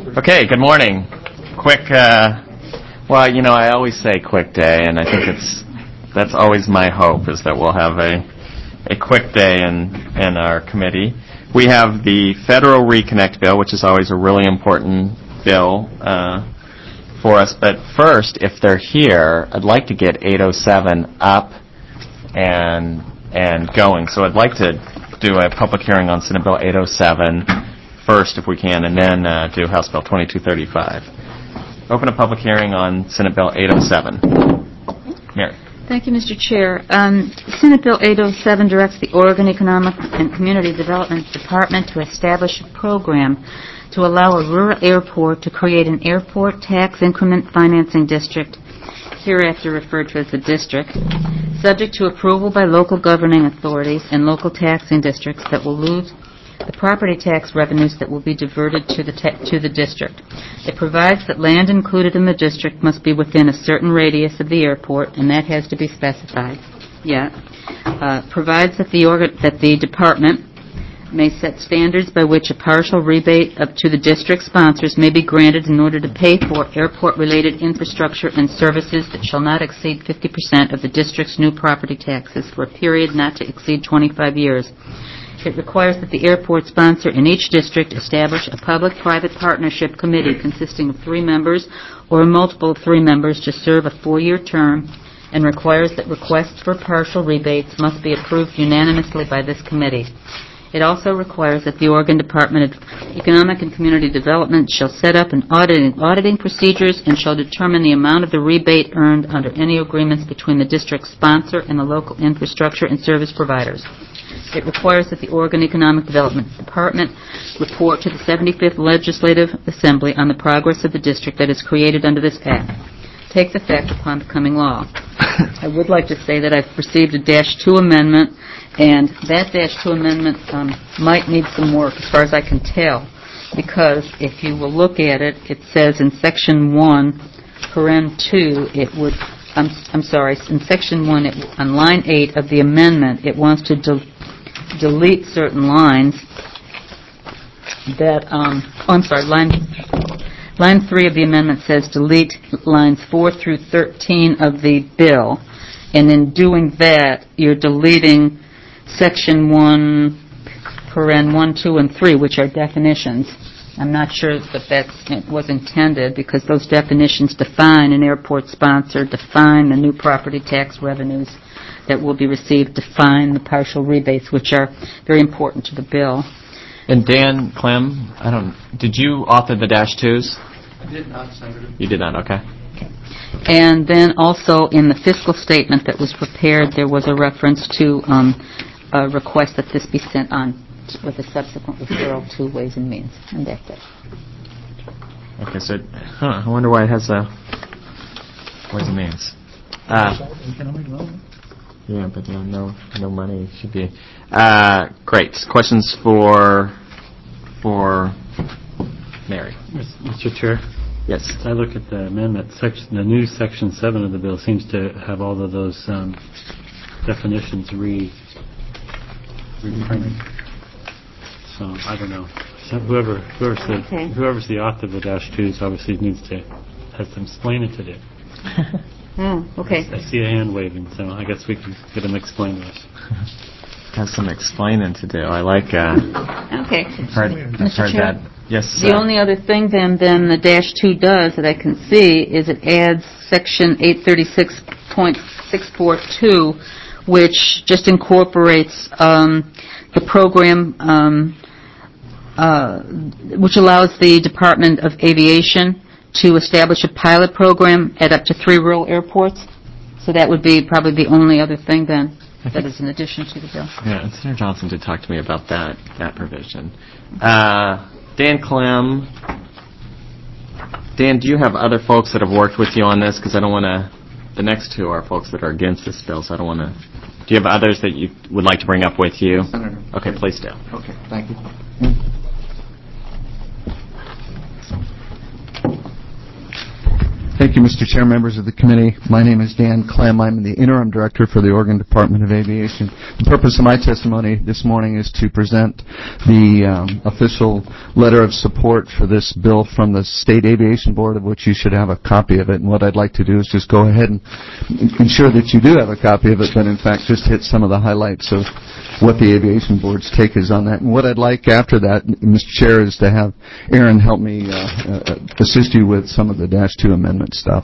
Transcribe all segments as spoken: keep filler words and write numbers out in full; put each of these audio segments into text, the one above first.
Okay, good morning. Quick, uh, well, you know, I always say quick day, and I think it's, that's always my hope, is that we'll have a, a quick day in, in our committee. We have the Federal Reconnect Bill, which is always a really important bill uh, for us. But first, if they're here, I'd like to get eight oh seven up and and going. So I'd like to do a public hearing on Senate Bill eight oh seven first, if we can, and then uh, do House Bill twenty-two thirty-five. Open a public hearing on Senate Bill eight oh seven. Mary. Thank you, Mister Chair. Um, Senate Bill eight oh seven directs the Oregon Economic and Community Development Department to establish a program to allow a rural airport to create an airport tax increment financing district, hereafter referred to as the district, subject to approval by local governing authorities and local taxing districts that will lose the property tax revenues that will be diverted to the ta- to the district. It provides that land included in the district must be within a certain radius of the airport, and that has to be specified. Yeah. Uh, provides that the orga- that the department may set standards by which a partial rebate up to the district sponsors may be granted in order to pay for airport-related infrastructure and services that shall not exceed fifty percent of the district's new property taxes for a period not to exceed twenty-five years. It requires that the airport sponsor in each district establish a public-private partnership committee consisting of three members or a multiple of three members to serve a four-year term, and requires that requests for partial rebates must be approved unanimously by this committee. It also requires that the Oregon Department of Economic and Community Development shall set up an auditing, auditing procedures and shall determine the amount of the rebate earned under any agreements between the district sponsor and the local infrastructure and service providers. It requires that the Oregon Economic Development Department report to the seventy-fifth Legislative Assembly on the progress of the district that is created under this act. Takes effect upon becoming law. I would like to say that I've received a dash two amendment, and that dash two amendment um, might need some work as far as I can tell, because if you will look at it, it says in section one, paren two, it would, I'm, I'm sorry, in section one, it, on line eight of the amendment, it wants to del- delete certain lines that, um, oh, I'm sorry, line, line three of the amendment says delete lines four through thirteen of the bill, and in doing that, you're deleting section one, paren one, two, and three, which are definitions. I'm not sure that that was intended, because those definitions define an airport sponsor, define the new property tax revenues that will be received, define the partial rebates, which are very important to the bill. And Dan Clem, I don't. Did you author the dash twos? I did not, Senator. You did not. Okay. Okay. And then also in the fiscal statement that was prepared, there was a reference to um, a request that this be sent on t- with a subsequent referral to Ways and Means, and that's it. Okay. So, huh? I wonder why it has a Ways and Means. Uh, yeah, but no, no, no money should be. Uh, great. Questions for for Mary. Mister Chair? Yes. As I look at the amendment, section, the new section seven of the bill seems to have all of those um, definitions re reprinted. So I don't know. So whoever whoever's the Okay. whoever's the author of the dash twos obviously needs to has some explaining to do. Oh, okay. I, I see a hand waving, so I guess we can get him explain to us. Has some explaining to do. I like. Uh, Okay. I've heard, I've Mister heard Chair? that. Yes. The uh, only other thing then, then the dash two does that I can see is it adds section eight thirty-six point six four two, which just incorporates um, the program, um, uh, which allows the Department of Aviation to establish a pilot program at up to three rural airports. So that would be probably the only other thing then that is in addition to the bill. Yeah, and Senator Johnson did talk to me about that that provision. Uh, Dan Clem, Dan, do you have other folks that have worked with you on this? Because I don't want to. The next two are folks that are against this bill, so I don't want to. Do you have others that you would like to bring up with you? Senator. Okay, please do. Okay, thank you. Thank you, Mister Chair, members of the committee. My name is Dan Clem. I'm the interim director for the Oregon Department of Aviation. The purpose of my testimony this morning is to present the um, official letter of support for this bill from the State Aviation Board, of which you should have a copy of it. And what I'd like to do is just go ahead and ensure that you do have a copy of it, but in fact just hit some of the highlights of what the Aviation Board's take is on that. And what I'd like after that, Mister Chair, is to have Aaron help me uh, uh, assist you with some of the Dash two amendment stuff.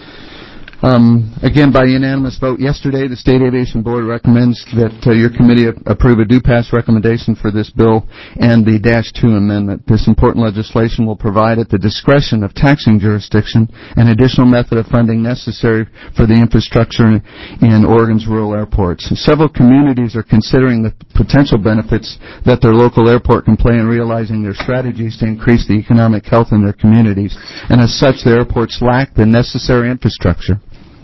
Um, again, by unanimous vote yesterday, the State Aviation Board recommends that uh, your committee approve a do-pass recommendation for this bill and the Dash two amendment. This important legislation will provide at the discretion of taxing jurisdiction an additional method of funding necessary for the infrastructure in Oregon's rural airports. Several communities are considering the potential benefits that their local airport can play in realizing their strategies to increase the economic health in their communities, and as such, the airports lack the necessary infrastructure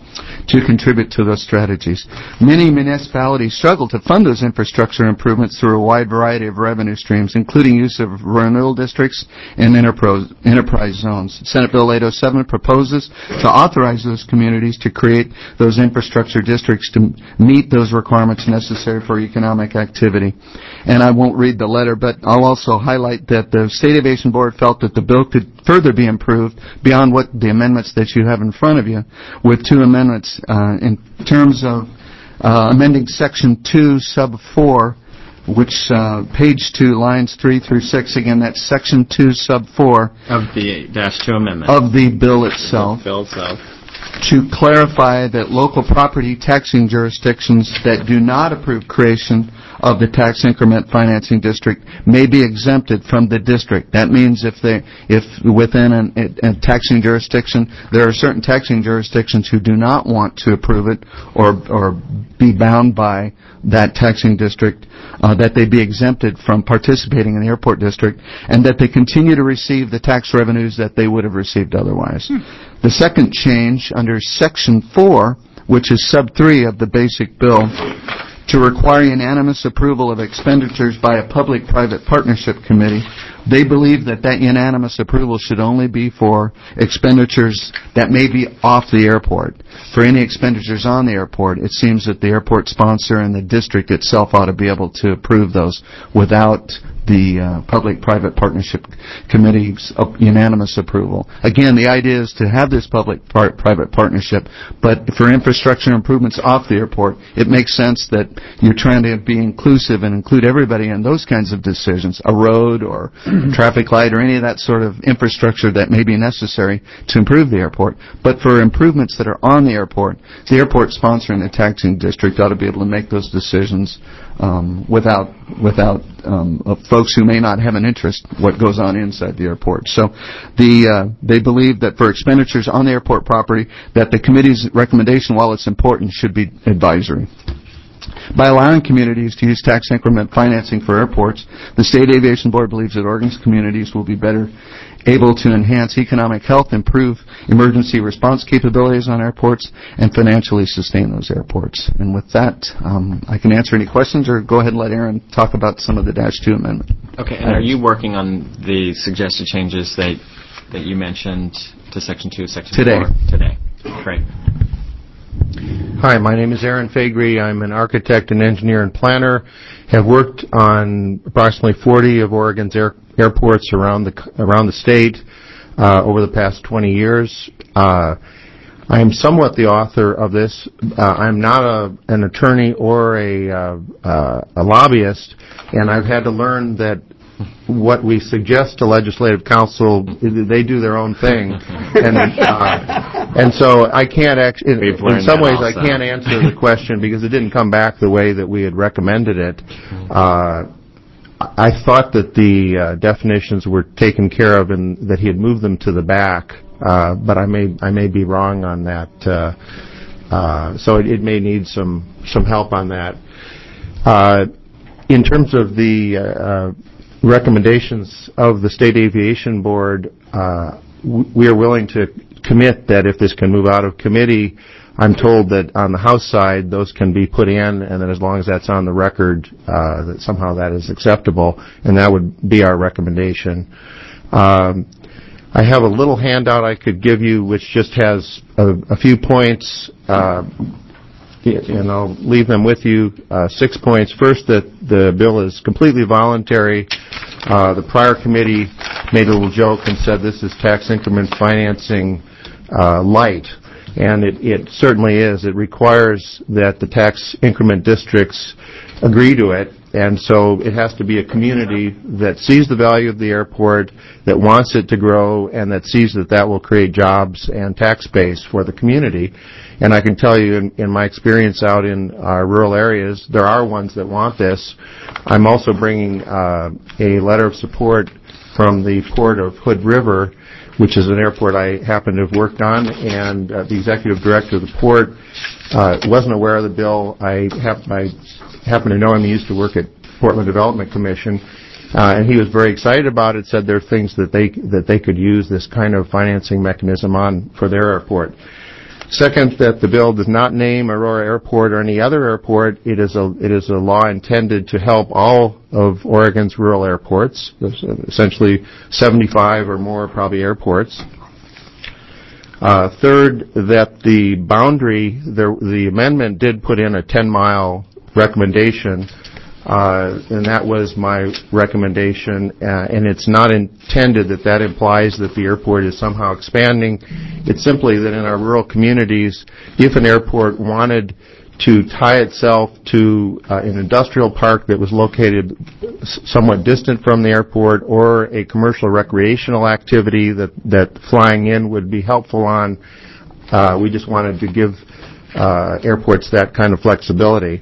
to contribute to those strategies. Many municipalities struggle to fund those infrastructure improvements through a wide variety of revenue streams, including use of renewal districts and enterprise, enterprise zones. Senate Bill eight oh seven proposes to authorize those communities to create those infrastructure districts to meet those requirements necessary for economic activity. And I won't read the letter, but I'll also highlight that the State Aviation Board felt that the bill could further be improved beyond what the amendments that you have in front of you, with two amendments uh, in terms of uh, amending Section two, Sub four, which uh, page two, lines three through six. Again, that's Section two, Sub four Of the Dash two amendment. of the bill itself. Bill itself. To clarify that local property taxing jurisdictions that do not approve creation of the tax increment financing district may be exempted from the district. That means if they, if within an, a, a taxing jurisdiction, there are certain taxing jurisdictions who do not want to approve it or or be bound by that taxing district, uh, that they be exempted from participating in the airport district, and that they continue to receive the tax revenues that they would have received otherwise. Hmm. The second change under Section four, which is Sub three of the basic bill, to require unanimous approval of expenditures by a public-private partnership committee. They believe that that unanimous approval should only be for expenditures that may be off the airport. For any expenditures on the airport, it seems that the airport sponsor and the district itself ought to be able to approve those without the uh, public-private partnership committee's uh, unanimous approval. Again, the idea is to have this public-private partnership, but for infrastructure improvements off the airport, it makes sense that you're trying to be inclusive and include everybody in those kinds of decisions, a road or a traffic light or any of that sort of infrastructure that may be necessary to improve the airport. But for improvements that are on the airport, the airport sponsor and the taxing district ought to be able to make those decisions um, without without um, uh, folks who may not have an interest what goes on inside the airport. So the uh, they believe that for expenditures on the airport property, that the committee's recommendation, while it's important, should be advisory. By allowing communities to use tax increment financing for airports, the State Aviation Board believes that Oregon's communities will be better able to enhance economic health, improve emergency response capabilities on airports, and financially sustain those airports. And with that, um, I can answer any questions or go ahead and let Aaron talk about some of the Dash two amendment. Okay, and are you working on the suggested changes that that you mentioned to Section two, Section Today. four? Today. Great. Hi, my name is Aaron Faegre. I'm an architect and engineer and planner. Have worked on approximately forty of Oregon's air, airports around the around the state uh, over the past twenty years. Uh, I am somewhat the author of this. Uh, I'm not a, an attorney or a, uh, uh, a lobbyist, and I've had to learn that what we suggest to legislative council, they do their own thing, and uh, and so I can't actually. In, in some ways, I can't answer the question because it didn't come back the way that we had recommended it. Uh, I thought that the uh, definitions were taken care of and that he had moved them to the back, uh, but I may I may be wrong on that. Uh, uh, so it, it may need some some help on that. Uh, in terms of the uh, recommendations of the State Aviation Board, uh, w- we are willing to commit that if this can move out of committee, I'm told that on the House side, those can be put in, and that as long as that's on the record, uh, that somehow that is acceptable, and that would be our recommendation. Um, I have a little handout I could give you which just has a, a few points, uh, and I'll leave them with you. Uh, six points. First, that the bill is completely voluntary. Uh, the prior committee made a little joke and said this is tax increment financing uh, light, and it, it certainly is. It requires that the tax increment districts agree to it, and so it has to be a community that sees the value of the airport, that wants it to grow, and that sees that that will create jobs and tax base for the community. And I can tell you, in, in my experience out in our rural areas, there are ones that want this. I'm also bringing uh, a letter of support from the Port of Hood River, which is an airport I happen to have worked on, and uh, the executive director of the port uh, wasn't aware of the bill. I, hap- I happen to know him. He used to work at Portland Development Commission, uh, and he was very excited about it, said there are things that they that they could use this kind of financing mechanism on for their airport. Second, that the bill does not name Aurora Airport or any other airport. It is a it is a law intended to help all of Oregon's rural airports, essentially seventy-five or more probably airports. Uh, third, that the boundary, the, the amendment did put in a ten-mile recommendation, uh, and that was my recommendation, uh, and it's not intended that that implies that the airport is somehow expanding. It's simply that in our rural communities, if an airport wanted to tie itself to uh, an industrial park that was located s- somewhat distant from the airport, or a commercial recreational activity that, that flying in would be helpful on, uh, we just wanted to give uh, airports that kind of flexibility.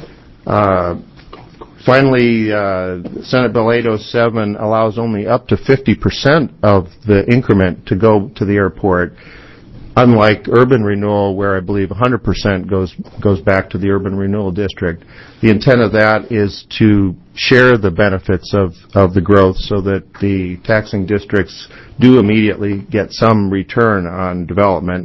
Uh, finally, uh, Senate Bill eight oh seven allows only up to fifty percent of the increment to go to the airport, unlike urban renewal, where I believe one hundred percent goes goes back to the urban renewal district. The intent of that is to share the benefits of, of the growth so that the taxing districts do immediately get some return on development.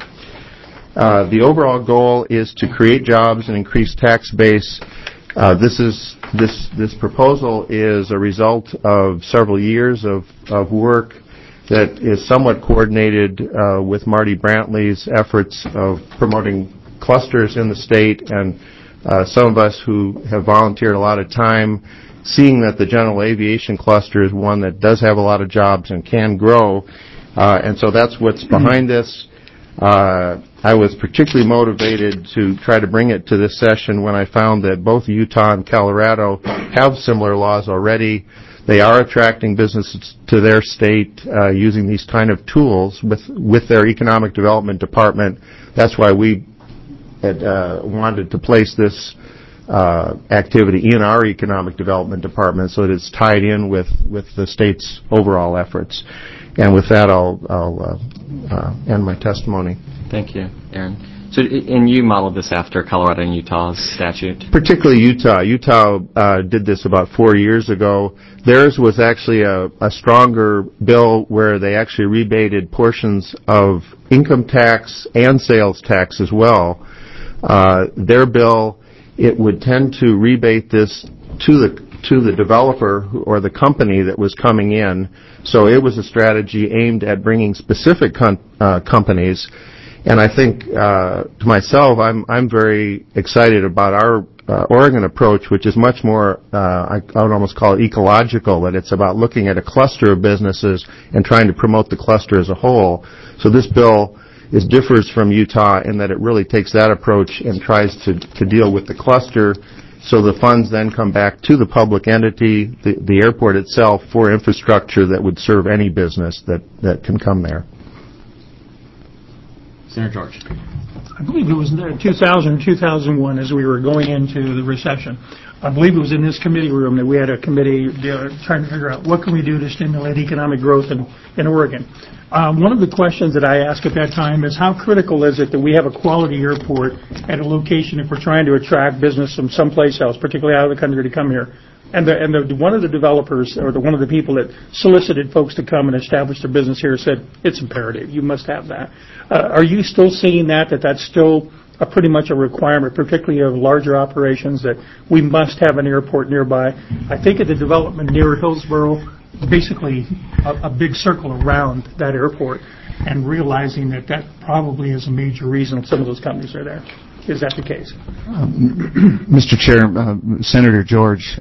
Uh, the overall goal is to create jobs and increase tax base. Uh, this is this this proposal is a result of several years of, of work that is somewhat coordinated uh, with Marty Brantley's efforts of promoting clusters in the state, and uh, some of us who have volunteered a lot of time, seeing that the general aviation cluster is one that does have a lot of jobs and can grow, uh, and so that's what's behind this. Uh, I was particularly motivated to try to bring it to this session when I found that both Utah and Colorado have similar laws already. They are attracting businesses to their state uh, using these kind of tools with with their economic development department. That's why we had uh, wanted to place this uh, activity in our economic development department so that it's tied in with, with the state's overall efforts. And with that, I'll, I'll uh, uh, end my testimony. Thank you, Aaron. So, and you modeled this after Colorado and Utah's statute? Particularly Utah. Utah uh, did this about four years ago. Theirs was actually a, a stronger bill where they actually rebated portions of income tax and sales tax as well. Uh, their bill, it would tend to rebate this to the to the developer or the company that was coming in. So it was a strategy aimed at bringing specific com- uh, companies. And I think, uh, to myself, I'm I'm very excited about our uh, Oregon approach, which is much more, uh, I, I would almost call it ecological, that it's about looking at a cluster of businesses and trying to promote the cluster as a whole. So this bill is differs from Utah in that it really takes that approach and tries to, to deal with the cluster. So the funds then come back to the public entity, the, the airport itself, for infrastructure that would serve any business that, that can come there. Senator George. I believe it was in two thousand, two thousand one as we were going into the recession. I believe it was in this committee room that we had a committee trying to figure out what can we do to stimulate economic growth in, in Oregon. Um, one of the questions that I asked at that time is how critical is it that we have a quality airport at a location if we're trying to attract business from someplace else, particularly out of the country, to come here. And, the, and the, one of the developers, or the, one of the people that solicited folks to come and establish their business here said, it's imperative, you must have that. Uh, are you still seeing that, that that's still a pretty much a requirement, particularly of larger operations, that we must have an airport nearby? I think of the development near Hillsboro basically a, a big circle around that airport and realizing that that probably is a major reason some of those companies are there. Is that the case? Um, Mister Chair, uh, Senator George,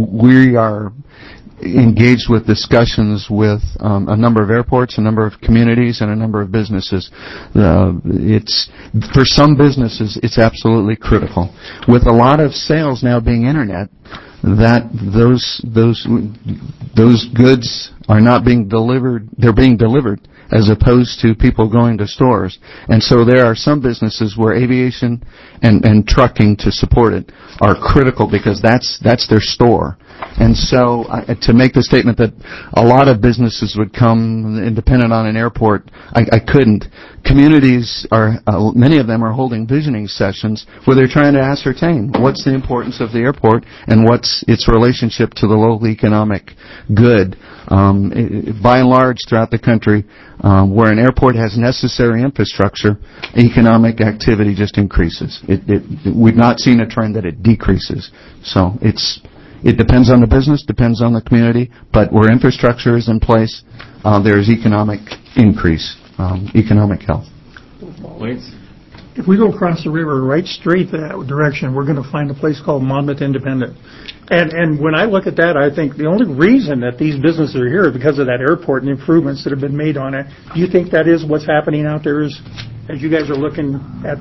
we are engaged with discussions with um, a number of airports, a number of communities, and a number of businesses. Uh, it's for some businesses, it's absolutely critical. With a lot of sales now being internet, that those those those goods are not being delivered. They're being delivered as opposed to people going to stores. And so there are some businesses where aviation and, and trucking to support it are critical because that's that's their store. And so uh, to make the statement that a lot of businesses would come independent on an airport, I, I couldn't. Communities are, uh, many of them are holding visioning sessions where they're trying to ascertain what's the importance of the airport and what's its relationship to the local economic good. Um, it, by and large, throughout the country, um, where an airport has necessary infrastructure, economic activity just increases. It, it, we've not seen a trend that it decreases. So it's it depends on the business, depends on the community, but where infrastructure is in place, uh, there's economic increase, um, economic health. Please. If we go across the river right straight that direction, we're going to find a place called Monmouth Independent. And and when I look at that, I think the only reason that these businesses are here is because of that airport and improvements that have been made on it. Do you think that is what's happening out there as, as you guys are looking at,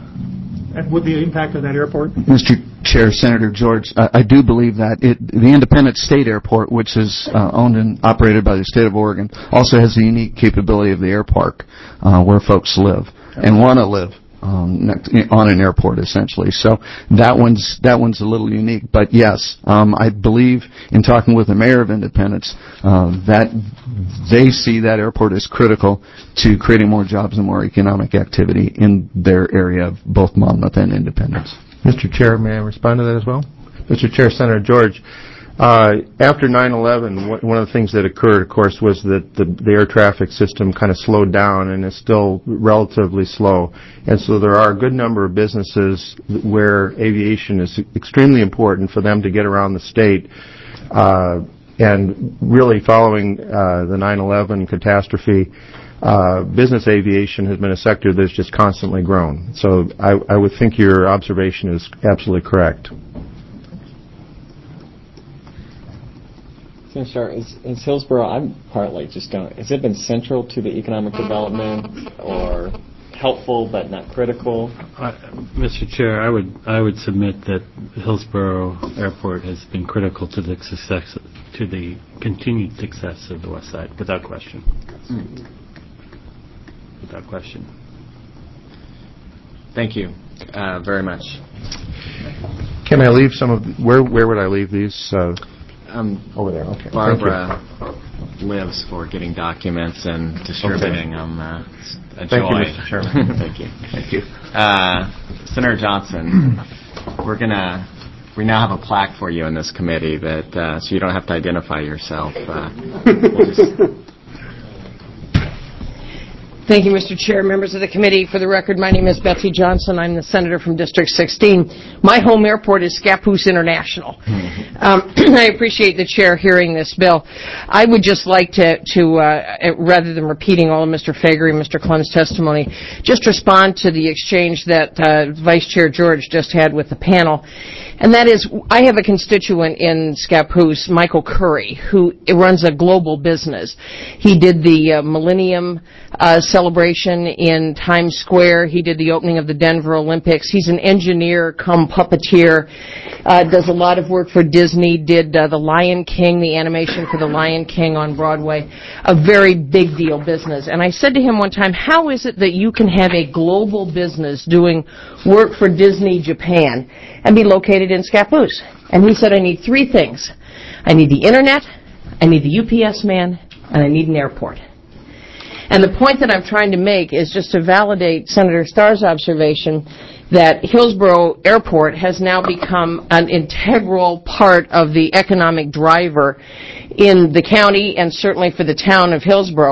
at what the impact of that airport? Mister Chair, Senator George, uh, I do believe that it, the Independent State Airport, which is uh, owned and operated by the state of Oregon, also has the unique capability of the air park uh, where folks live and want to live. Um, on an airport, essentially. So that one's that one's a little unique. But yes, um, I believe in talking with the mayor of Independence uh, that they see that airport as critical to creating more jobs and more economic activity in their area of both Monmouth and Independence. Mister Chair, may I respond to that as well? Mister Chair, Senator George, uh, after nine eleven, one of the things that occurred, of course, was that the, the air traffic system kind of slowed down and is still relatively slow. And so there are a good number of businesses where aviation is extremely important for them to get around the state. Uh, and really following uh, the nine eleven catastrophe, uh, business aviation has been a sector that's just constantly grown. So I, I would think your observation is absolutely correct. Senator, is, is Hillsborough, I'm partly just don't, has it been central to the economic development or helpful but not critical? Uh, Mister Chair, I would I would submit that Hillsborough Airport has been critical to the success, to the continued success of the West Side, without question. Mm. Without question. Thank you uh, very much. Can I leave some of, where where would I leave these? Uh, Um, Over there, okay. Barbara lives for getting documents and distributing them. Okay. Uh, it's a Thank joy. you, Mister Chairman. Thank you. Thank you. Uh, Senator Johnson, we're gonna we now have a plaque for you in this committee that uh, so you don't have to identify yourself. Uh, we'll just Thank you, Mister Chair, members of the committee. For the record, my name is Betsy Johnson. I'm the senator from District sixteen. My home airport is Scappoose International. Um, I appreciate the chair hearing this bill. I would just like to, to uh, rather than repeating all of Mister Fager and Mister Clem's testimony, just respond to the exchange that uh, Vice Chair George just had with the panel. And that is, I have a constituent in Scappoose, Michael Curry, who runs a global business. He did the uh, Millennium uh, celebration in Times Square. He did the opening of the Denver Olympics. He's an engineer come puppeteer, uh, does a lot of work for Disney, did uh, The Lion King, the animation for The Lion King on Broadway, a very big deal business. And I said to him one time, how is it that you can have a global business doing work for Disney Japan and be located in Scappoose? And he said, I need three things. I need the internet, I need the U P S man, and I need an airport. And the point that I'm trying to make is just to validate Senator Starr's observation that Hillsborough Airport has now become an integral part of the economic driver in the county and certainly for the town of Hillsborough.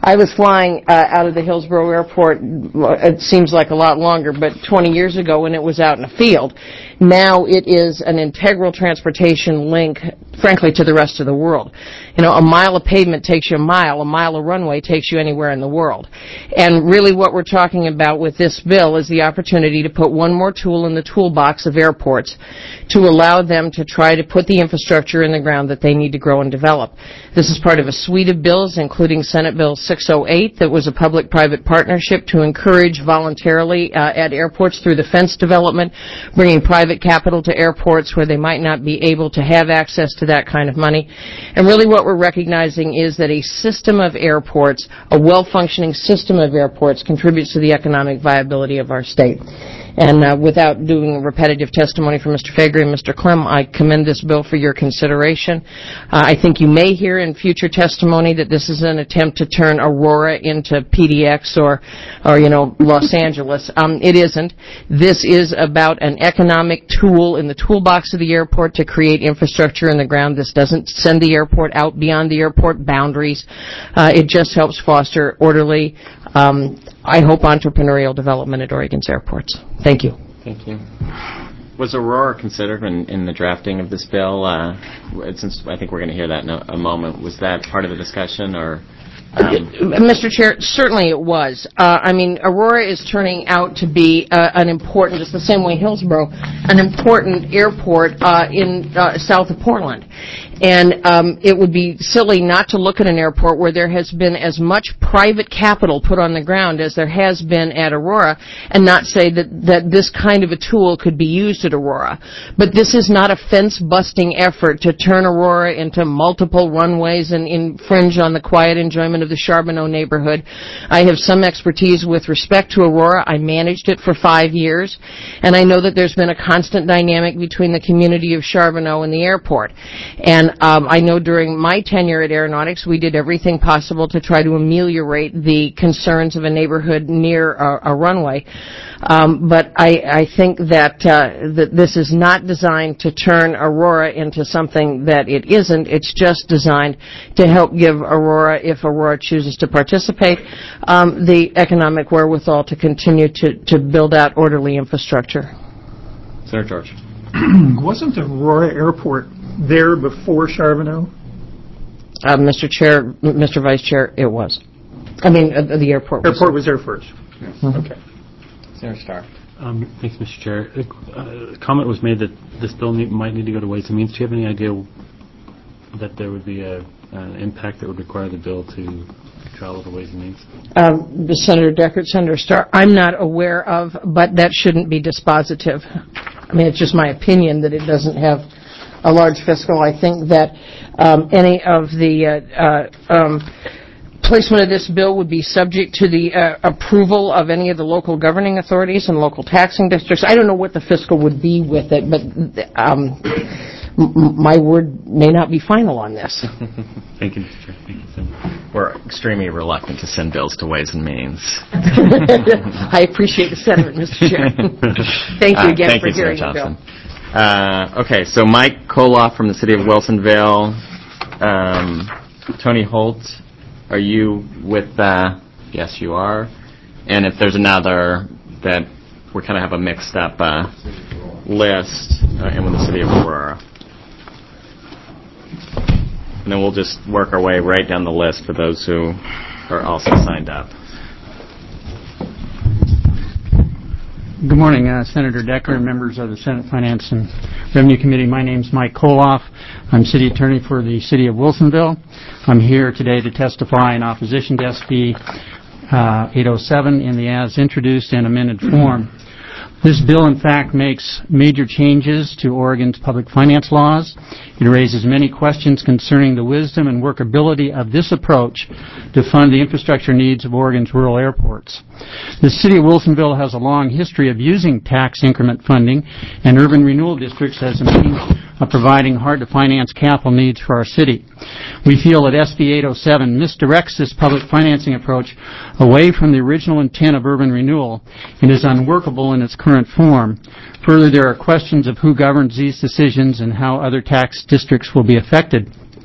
I was flying uh, out of the Hillsborough Airport, it seems like a lot longer, but twenty years ago when it was out in a field. Now it is an integral transportation link, frankly, to the rest of the world. You know, a mile of pavement takes you a mile, a mile of runway takes you anywhere in the world. And really what we're talking about with this bill is the opportunity to put one more tool in the toolbox of airports to allow them to try to put the infrastructure in the ground that they need to grow and develop. This is part of a suite of bills, including Senate Bill six oh eight, that was a public-private partnership to encourage voluntarily uh, at airports through the fence development, bringing private capital to airports where they might not be able to have access to that kind of money. And really what we're recognizing is that a system of airports, a well-functioning system of airports, contributes to the economic viability of our state. And uh, without doing a repetitive testimony from Mister Faegre and Mister Clem, I commend this bill for your consideration. Uh, I think you may hear in future testimony that this is an attempt to turn Aurora into P D X or, or you know, Los Angeles. Um, it isn't. This is about an economic tool in the toolbox of the airport to create infrastructure in the ground. This doesn't send the airport out beyond the airport boundaries. Uh, it just helps foster orderly, um, I hope, entrepreneurial development at Oregon's airports. Thank you. Thank you. Was Aurora considered in, in the drafting of this bill? Uh, since I think we're going to hear that in a, a moment, was that part of the discussion, or? Um, Mister Chair, certainly it was. Uh, I mean, Aurora is turning out to be uh, an important, just the same way Hillsborough, an important airport uh, in uh, south of Portland. And um, it would be silly not to look at an airport where there has been as much private capital put on the ground as there has been at Aurora and not say that, that this kind of a tool could be used at Aurora. But this is not a fence-busting effort to turn Aurora into multiple runways and infringe on the quiet enjoyment of the Charbonneau neighborhood. I have some expertise with respect to Aurora. I managed it for five years, and I know that there's been a constant dynamic between the community of Charbonneau and the airport. And um, I know during my tenure at Aeronautics, we did everything possible to try to ameliorate the concerns of a neighborhood near a, a runway. Um, but I, I think that, uh, that this is not designed to turn Aurora into something that it isn't. It's just designed to help give Aurora, if Aurora chooses to participate, um, the economic wherewithal to continue to, to build out orderly infrastructure. Senator George. Wasn't Aurora Airport there before Charbonneau? Uh, Mister Chair, Mister Vice Chair, it was. I mean, uh, the airport was. Airport was there first. Yes. Mm-hmm. Okay. Senator Starr. Um, Thanks, Mister Chair. A comment was made that this bill need, might need to go to Ways and Means. Do you have any idea that there would be a, an impact that would require the bill to travel to Ways and Means? Um, Senator Deckert, Senator Starr, I'm not aware of, but that shouldn't be dispositive. I mean, it's just my opinion that it doesn't have a large fiscal. I think that um, any of the uh, uh, um, placement of this bill would be subject to the uh, approval of any of the local governing authorities and local taxing districts. I don't know what the fiscal would be with it, but um, m- my word may not be final on this. Thank you, Mister Chair. Thank you, Senator. We're extremely reluctant to send bills to Ways and Means. I appreciate the sentiment, Mister Chair. Thank you again uh, thank for you, hearing Senator the bill. Johnson. Uh, okay, so Mike Koloff from the city of Wilsonville. Um, Tony Holt, are you with, uh, yes you are. And if there's another that we kind of have a mixed up uh, list, uh, and with the city of Aurora. And then we'll just work our way right down the list for those who are also signed up. Good morning, uh, Senator Decker and members of the Senate Finance and Revenue Committee. My name is Mike Koloff. I'm City Attorney for the City of Wilsonville. I'm here today to testify in opposition to S B uh, eight oh seven in the as introduced and amended form. This bill, in fact, makes major changes to Oregon's public finance laws. It raises many questions concerning the wisdom and workability of this approach to fund the infrastructure needs of Oregon's rural airports. The City of Wilsonville has a long history of using tax increment funding and urban renewal districts as a means of providing hard-to-finance capital needs for our city. We feel that S B eight oh seven misdirects this public financing approach away from the original intent of urban renewal and is unworkable in its current form. Further, there are questions of who governs these decisions and how other tax districts will be affected.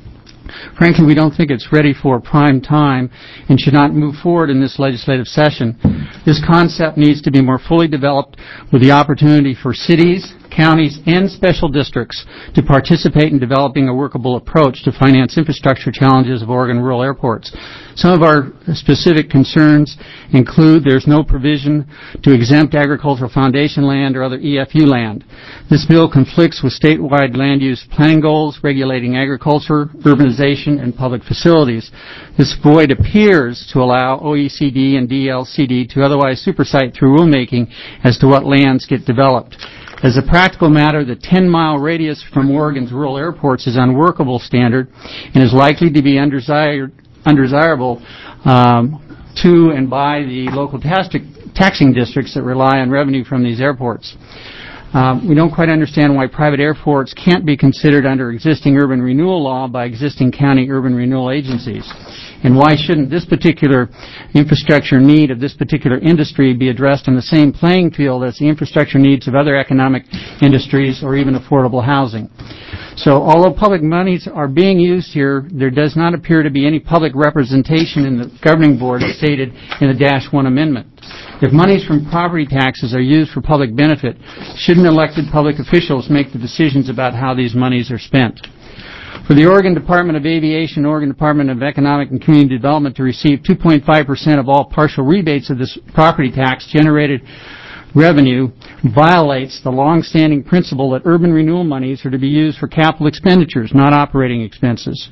Frankly, we don't think it's ready for prime time and should not move forward in this legislative session. This concept needs to be more fully developed with the opportunity for cities, counties, and special districts to participate in developing a workable approach to finance infrastructure challenges of Oregon rural airports. Some of our specific concerns include there's no provision to exempt agricultural foundation land or other E F U land. This bill conflicts with statewide land use plan goals regulating agriculture, urbanization, and public facilities. This void appears to allow O E C D and D L C D to otherwise supersede through rulemaking as to what lands get developed. As a practical matter, the ten-mile radius from Oregon's rural airports is an unworkable standard and is likely to be undesired, undesirable um, to and by the local tax, taxing districts that rely on revenue from these airports. Um, we don't quite understand why private airports can't be considered under existing urban renewal law by existing county urban renewal agencies. And why shouldn't this particular infrastructure need of this particular industry be addressed in the same playing field as the infrastructure needs of other economic industries or even affordable housing? So although public monies are being used here, there does not appear to be any public representation in the governing board as stated in the Dash one amendment. If monies from property taxes are used for public benefit, shouldn't elected public officials make the decisions about how these monies are spent? For the Oregon Department of Aviation, Oregon Department of Economic and Community Development to receive two point five percent of all partial rebates of this property tax generated revenue violates the long-standing principle that urban renewal monies are to be used for capital expenditures, not operating expenses.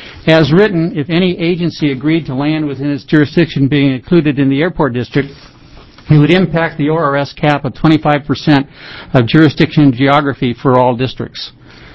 As written, if any agency agreed to land within its jurisdiction being included in the airport district, it would impact the O R S cap of twenty-five percent of jurisdiction geography for all districts.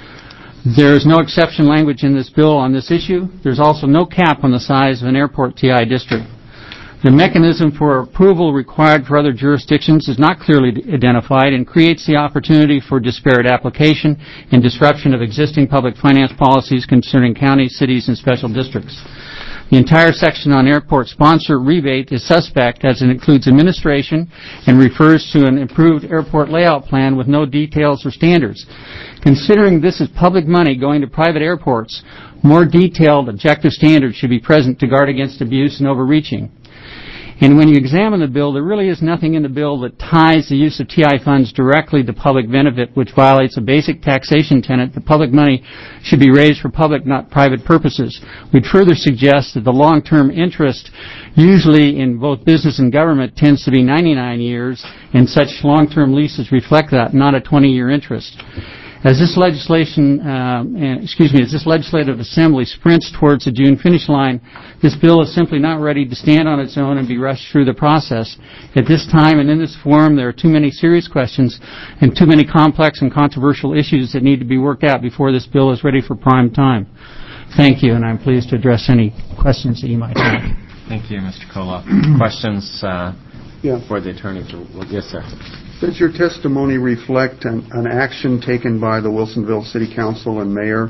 There is no exception language in this bill on this issue. There's also no cap on the size of an airport T I district. The mechanism for approval required for other jurisdictions is not clearly identified and creates the opportunity for disparate application and disruption of existing public finance policies concerning counties, cities, and special districts. The entire section on airport sponsor rebate is suspect as it includes administration and refers to an improved airport layout plan with no details or standards. Considering this is public money going to private airports, more detailed objective standards should be present to guard against abuse and overreaching. And when you examine the bill, there really is nothing in the bill that ties the use of T I funds directly to public benefit, which violates a basic taxation tenet that public money should be raised for public, not private purposes. We'd further suggest that the long-term interest, usually in both business and government, tends to be ninety-nine years, and such long-term leases reflect that, not a twenty-year interest. As this legislation, uh, excuse me, as this legislative assembly sprints towards the June finish line, this bill is simply not ready to stand on its own and be rushed through the process. At this time and in this forum, there are too many serious questions and too many complex and controversial issues that need to be worked out before this bill is ready for prime time. Thank you, and I'm pleased to address any questions that you might have. Thank you, Mister Koloff. Questions uh, yeah. for the attorney? Yes, sir. Does your testimony reflect an, an action taken by the Wilsonville City Council and Mayor?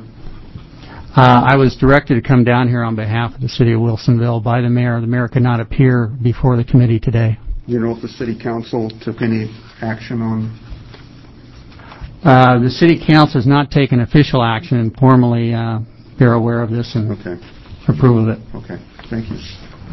Uh, I was directed to come down here on behalf of the City of Wilsonville by the Mayor. The Mayor could not appear before the committee today. Do you know if the City Council took any action on? Uh, the City Council has not taken official action, and formally uh, they're aware of this and okay. approve of it. Okay. Thank you.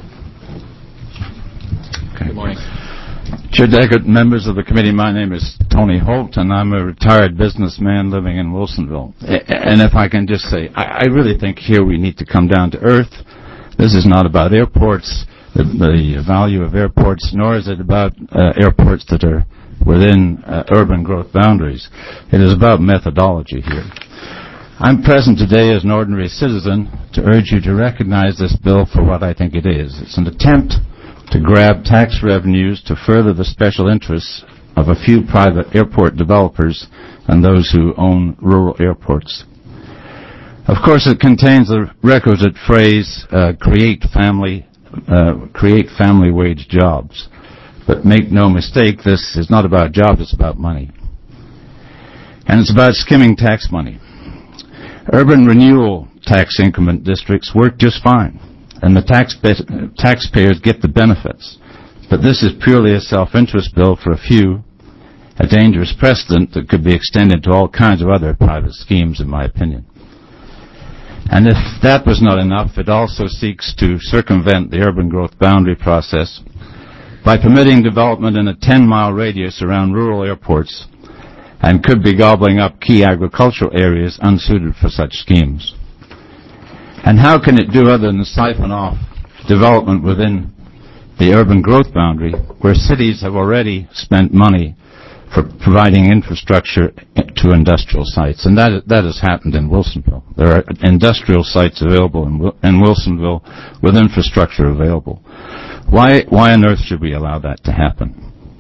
Okay. Good morning. Chair Deckert, members of the committee, my name is Tony Holt, and I'm a retired businessman living in Wilsonville. And if I can just say, I really think here we need to come down to earth. This is not about airports, the, the value of airports, nor is it about uh, airports that are within uh, urban growth boundaries. It is about methodology here. I'm present today as an ordinary citizen to urge you to recognize this bill for what I think it is. It's an attempt to grab tax revenues to further the special interests of a few private airport developers and those who own rural airports. Of course, it contains the requisite phrase, uh, create family, uh, create family wage jobs. But make no mistake, this is not about jobs, it's about money. And it's about skimming tax money. Urban renewal tax increment districts work just fine, and the tax taxpayers get the benefits. But this is purely a self-interest bill for a few, a dangerous precedent that could be extended to all kinds of other private schemes, in my opinion. And if that was not enough, it also seeks to circumvent the urban growth boundary process by permitting development in a ten-mile radius around rural airports, and could be gobbling up key agricultural areas unsuited for such schemes. And how can it do other than siphon off development within the urban growth boundary, where cities have already spent money for providing infrastructure to industrial sites? And that that has happened in Wilsonville. There are industrial sites available in, in Wilsonville with infrastructure available. Why, why on earth should we allow that to happen?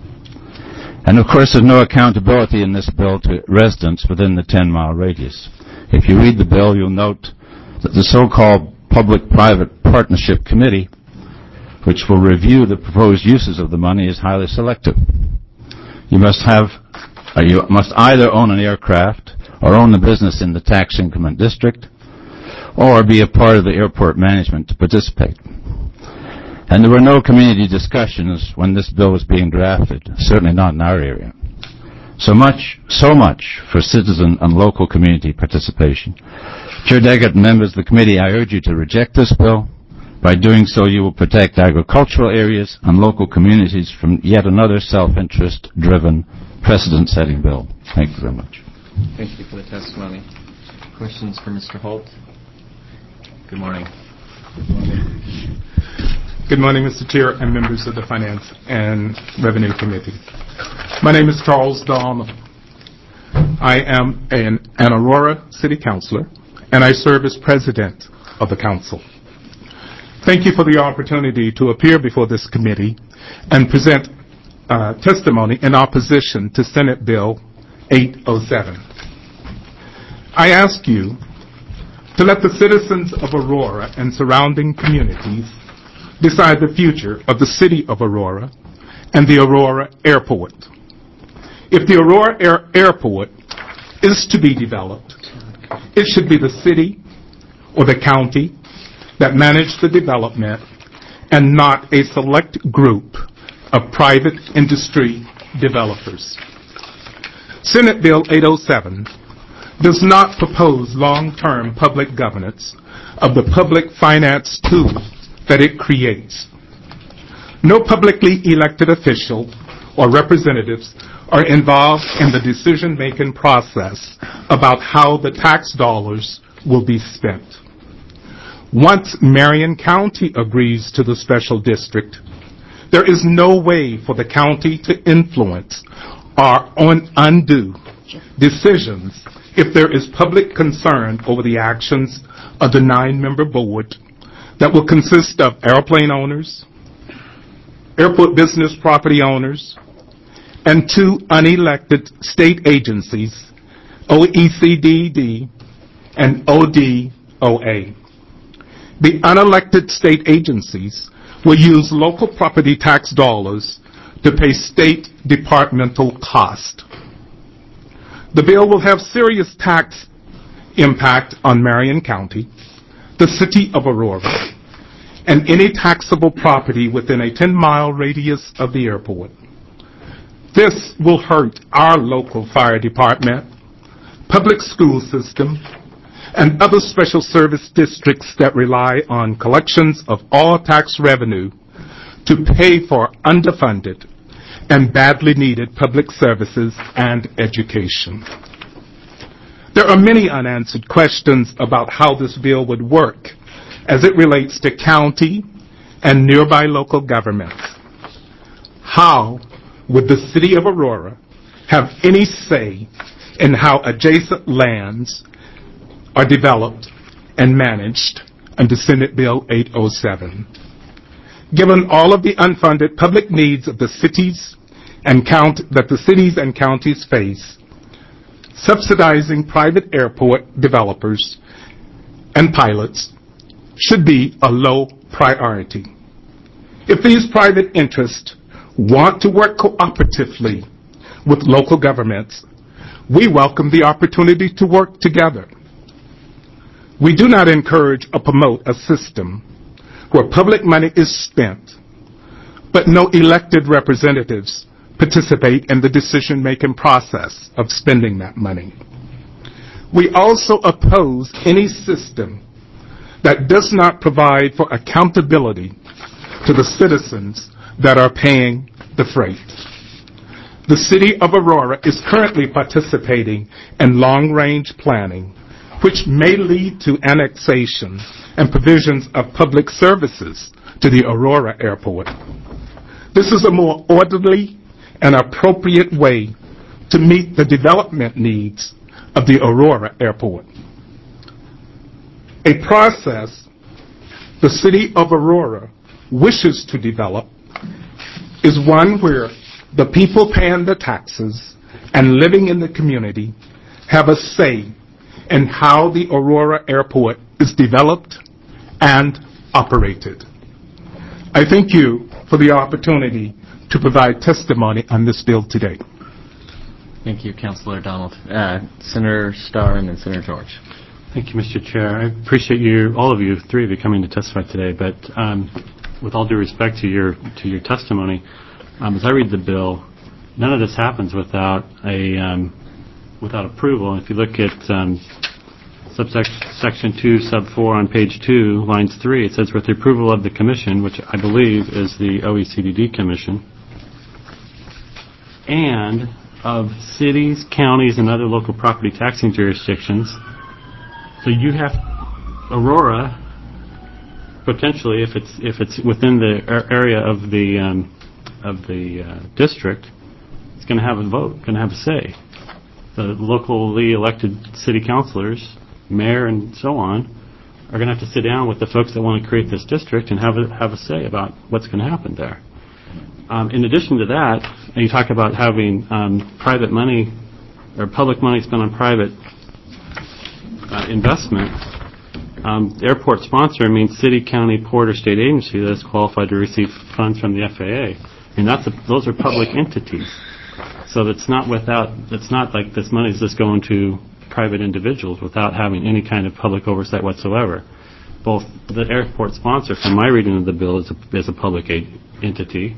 And of course, there's no accountability in this bill to residents within the ten-mile radius. If you read the bill, you'll note that the so-called Public-Private Partnership Committee, which will review the proposed uses of the money, is highly selective. You must have, or you must either own an aircraft or own a business in the tax increment district, or be a part of the airport management to participate. And there were no community discussions when this bill was being drafted, certainly not in our area. So much, so much for citizen and local community participation. Chair Deckert and members of the committee, I urge you to reject this bill. By doing so, you will protect agricultural areas and local communities from yet another self-interest-driven, precedent-setting bill. Thank you very much. Thank you for the testimony. Questions for Mister Holt? Good morning. Good morning. Good morning, Mister Chair and members of the Finance and Revenue Committee. My name is Charles Dahl. I am an, an Aurora City Councilor, and I serve as President of the Council. Thank you for the opportunity to appear before this committee and present uh, testimony in opposition to Senate Bill eight oh seven. I ask you to let the citizens of Aurora and surrounding communities decide the future of the city of Aurora and the Aurora Airport. If the Aurora Air- Airport is to be developed, it should be the city or the county that manage the development and not a select group of private industry developers. Senate Bill eight oh seven does not propose long-term public governance of the public finance tool that it creates. No publicly elected official or representatives are involved in the decision-making process about how the tax dollars will be spent. Once Marion County agrees to the special district, there is no way for the county to influence or undo decisions if there is public concern over the actions of the nine-member board that will consist of airplane owners, airport business property owners, and two unelected state agencies, O E C D D and O D O A. The unelected state agencies will use local property tax dollars to pay state departmental cost. The bill will have serious tax impact on Marion County, the city of Aurora, and any taxable property within a ten-mile radius of the airport. This will hurt our local fire department, public school system, and other special service districts that rely on collections of all tax revenue to pay for underfunded and badly needed public services and education. There are many unanswered questions about how this bill would work as it relates to county and nearby local governments. How would the city of Aurora have any say in how adjacent lands are developed and managed under Senate Bill eight oh seven? Given all of the unfunded public needs of the cities and count that the cities and counties face, subsidizing private airport developers and pilots should be a low priority. If these private interests want to work cooperatively with local governments, we welcome the opportunity to work together. We do not encourage or promote a system where public money is spent, but no elected representatives participate in the decision-making process of spending that money. We also oppose any system that does not provide for accountability to the citizens that are paying the freight. The City of Aurora is currently participating in long-range planning, which may lead to annexation and provisions of public services to the Aurora Airport. This is a more orderly and appropriate way to meet the development needs of the Aurora Airport. A process the City of Aurora wishes to develop is one where the people paying the taxes and living in the community have a say in how the Aurora Airport is developed and operated. I thank you for the opportunity to provide testimony on this bill today. Thank you, Councilor Donald. Uh, Senator Starr and then Senator George. Thank you, Mister Chair. I appreciate you, all of you, three of you, coming to testify today. But um, with all due respect to your to your testimony, um, as I read the bill, none of this happens without a um, without approval. If you look at um, subsection two, sub four on page two, lines three, it says with the approval of the Commission, which I believe is the O E C D D Commission, and of cities, counties, and other local property taxing jurisdictions. So you have Aurora potentially, if it's if it's within the area of the um, of the uh, district, it's going to have a vote, going to have a say. The locally elected city councilors, mayor, and so on, are going to have to sit down with the folks that want to create this district and have a, have a say about what's going to happen there. Um, in addition to that, and you talk about having um, private money or public money spent on private uh, investment. Um, the airport sponsor means city, county, port, or state agency that is qualified to receive funds from the F A A. I mean, that's a, those are public entities. So that's not without. It's not like this money is just going to private individuals without having any kind of public oversight whatsoever. Both the airport sponsor, from my reading of the bill, is a, is a public a- entity,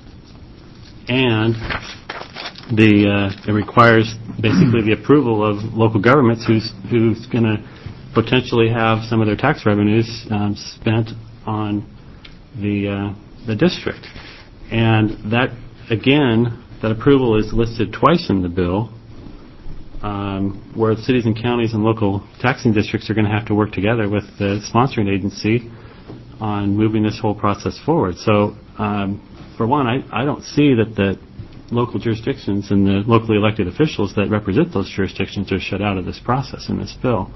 and the uh, it requires basically the approval of local governments who's who's going to potentially have some of their tax revenues um, spent on the uh, the district, and that again, that approval is listed twice in the bill, um, where cities and counties and local taxing districts are going to have to work together with the sponsoring agency on moving this whole process forward. So, um, for one, I, I don't see that the local jurisdictions and the locally elected officials that represent those jurisdictions are shut out of this process in this bill.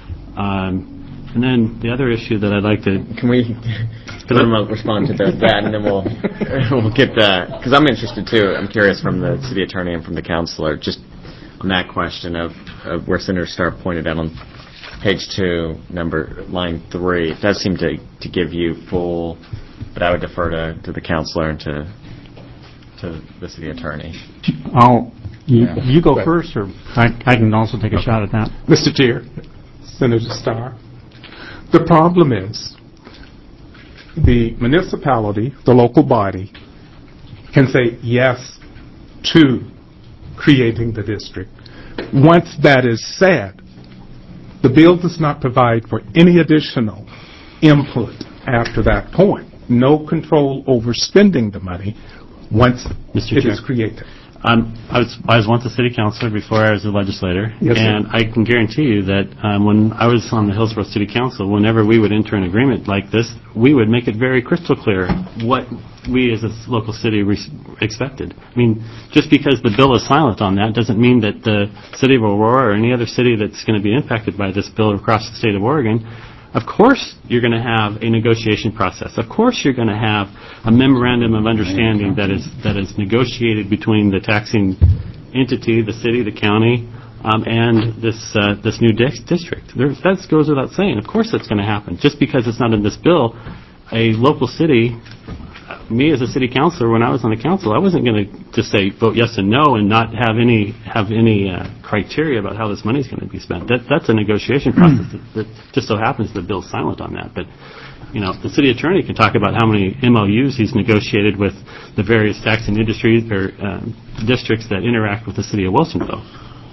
Um, and then the other issue that I'd like to... Can we let him respond to that, that and then we'll we'll get that, because I'm interested too. I'm curious from the city attorney and from the councilor, just on that question of, of where Senator Starr pointed out on page two, number line three. It does seem to, to give you full, but I would defer to, to the councilor and to to the city attorney. I'll, you, Yeah. you go Right. first, or I, I can also take a Okay. shot at that. Mister Chair, Senator Starr, the problem is the municipality, the local body, can say yes to creating the district. Once that is said, the bill does not provide for any additional input after that point. No control over spending the money once Mister it Chair. is created. Um, I was I was once a city councilor before I was a legislator, Yes, sir. and I can guarantee you that um, when I was on the Hillsborough City Council, whenever we would enter an agreement like this, we would make it very crystal clear what we as a local city re- expected. I mean, just because the bill is silent on that doesn't mean that the city of Aurora or any other city that's going to be impacted by this bill across the state of Oregon, of course you're going to have a negotiation process. Of course you're going to have a memorandum of understanding that is that is negotiated between the taxing entity, the city, the county, um, and this uh, this new dis- district. There, that goes without saying. Of course that's going to happen. Just because it's not in this bill, a local city, me as a city councilor, when I was on the council, I wasn't going to just say vote yes and no and not have any have any uh, criteria about how this money is going to be spent. That that's a negotiation process that, that just so happens the bill's silent on that. But you know, the city attorney can talk about how many M O Us he's negotiated with the various taxing industries or um, districts that interact with the city of Wilsonville.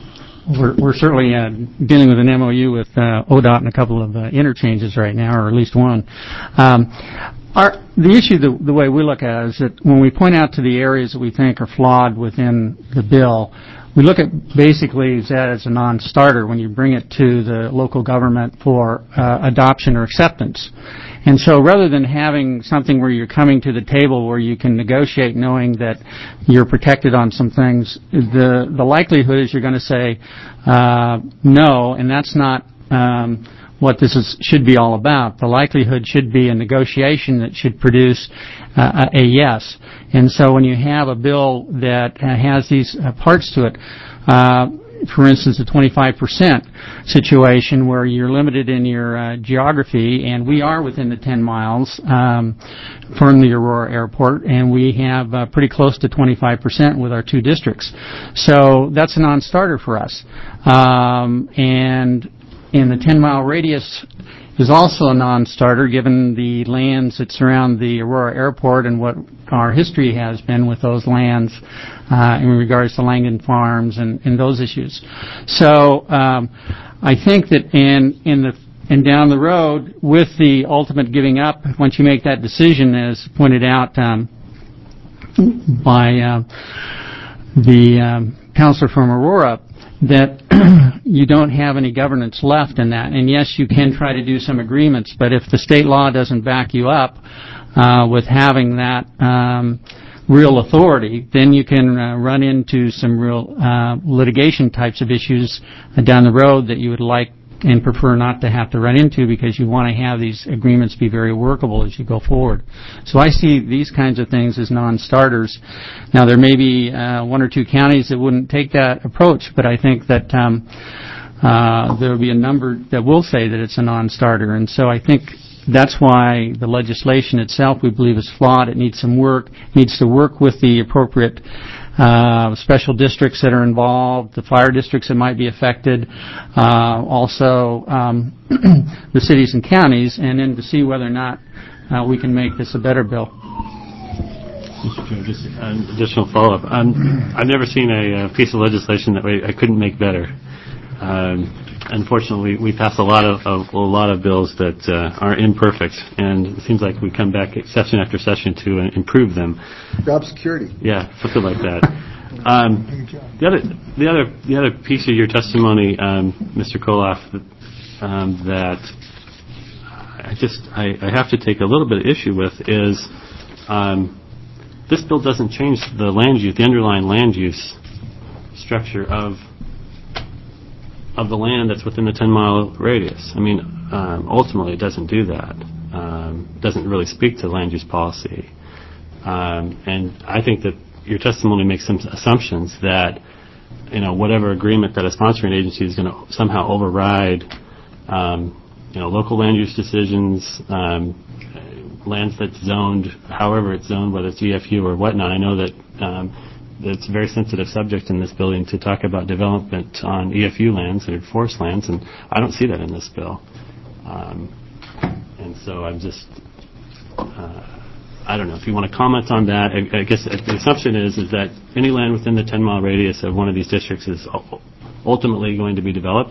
we're, we're certainly uh, dealing with an M O U with uh, O D O T and a couple of uh, interchanges right now, or at least one. Um, our, the issue, the, the way we look at it, is that when we point out to the areas that we think are flawed within the bill, we look at basically that as a non-starter when you bring it to the local government for uh, adoption or acceptance. And so rather than having something where you're coming to the table where you can negotiate knowing that you're protected on some things, the, the likelihood is you're going to say uh, no, and that's not um, what this is, should be all about. The likelihood should be a negotiation that should produce uh, a, a yes. And so when you have a bill that uh, has these uh, parts to it, uh, for instance, a twenty-five percent situation where you're limited in your uh, geography, and we are within the ten miles um, from the Aurora Airport, and we have uh, pretty close to twenty-five percent with our two districts. So that's a non-starter for us. Um, and in the ten-mile radius is also a non-starter given the lands that surround the Aurora Airport and what our history has been with those lands uh, in regards to Langdon Farms and, and those issues. So um, I think that in, in the and down the road, with the ultimate giving up, once you make that decision, as pointed out um, by uh, the um, counselor from Aurora, that you don't have any governance left in that. And yes, you can try to do some agreements, but if the state law doesn't back you up uh, with having that um, real authority, then you can uh, run into some real uh, litigation types of issues uh, down the road that you would like and prefer not to have to run into, because you want to have these agreements be very workable as you go forward. So I see these kinds of things as non-starters. Now, there may be uh, one or two counties that wouldn't take that approach, but I think that um, uh, there will be a number that will say that it's a non-starter. And so I think that's why the legislation itself, we believe, is flawed. It needs some work. It needs to work with the appropriate Uh, special districts that are involved, the fire districts that might be affected, uh, also um, the cities and counties, and then to see whether or not uh, we can make this a better bill. Mister Chair, just an additional follow-up. Um, I've never seen a, a piece of legislation that we, I couldn't make better. Um, unfortunately, we pass a lot of, of a lot of bills that uh, are imperfect, and it seems like we come back session after session to uh, improve them. Job security. Yeah, something like that. Um, the other, the other, the other piece of your testimony, um, Mister Koloff, um, that I just I, I have to take a little bit of issue with is um, this bill doesn't change the land use, the underlying land use structure of. of the land that's within the ten-mile radius. I mean, um, ultimately, it doesn't do that. Um, it doesn't really speak to land use policy. Um, and I think that your testimony makes some assumptions that, you know, whatever agreement that a sponsoring agency is going to somehow override, um, you know, local land use decisions, um, lands that's zoned, however it's zoned, whether it's E F U or whatnot. I know that um, it's a very sensitive subject in this building to talk about development on E F U lands or forest lands, and I don't see that in this bill. Um, and so I'm just, uh, I don't know if you want to comment on that. I, I guess the assumption is is that any land within the ten-mile radius of one of these districts is ultimately going to be developed.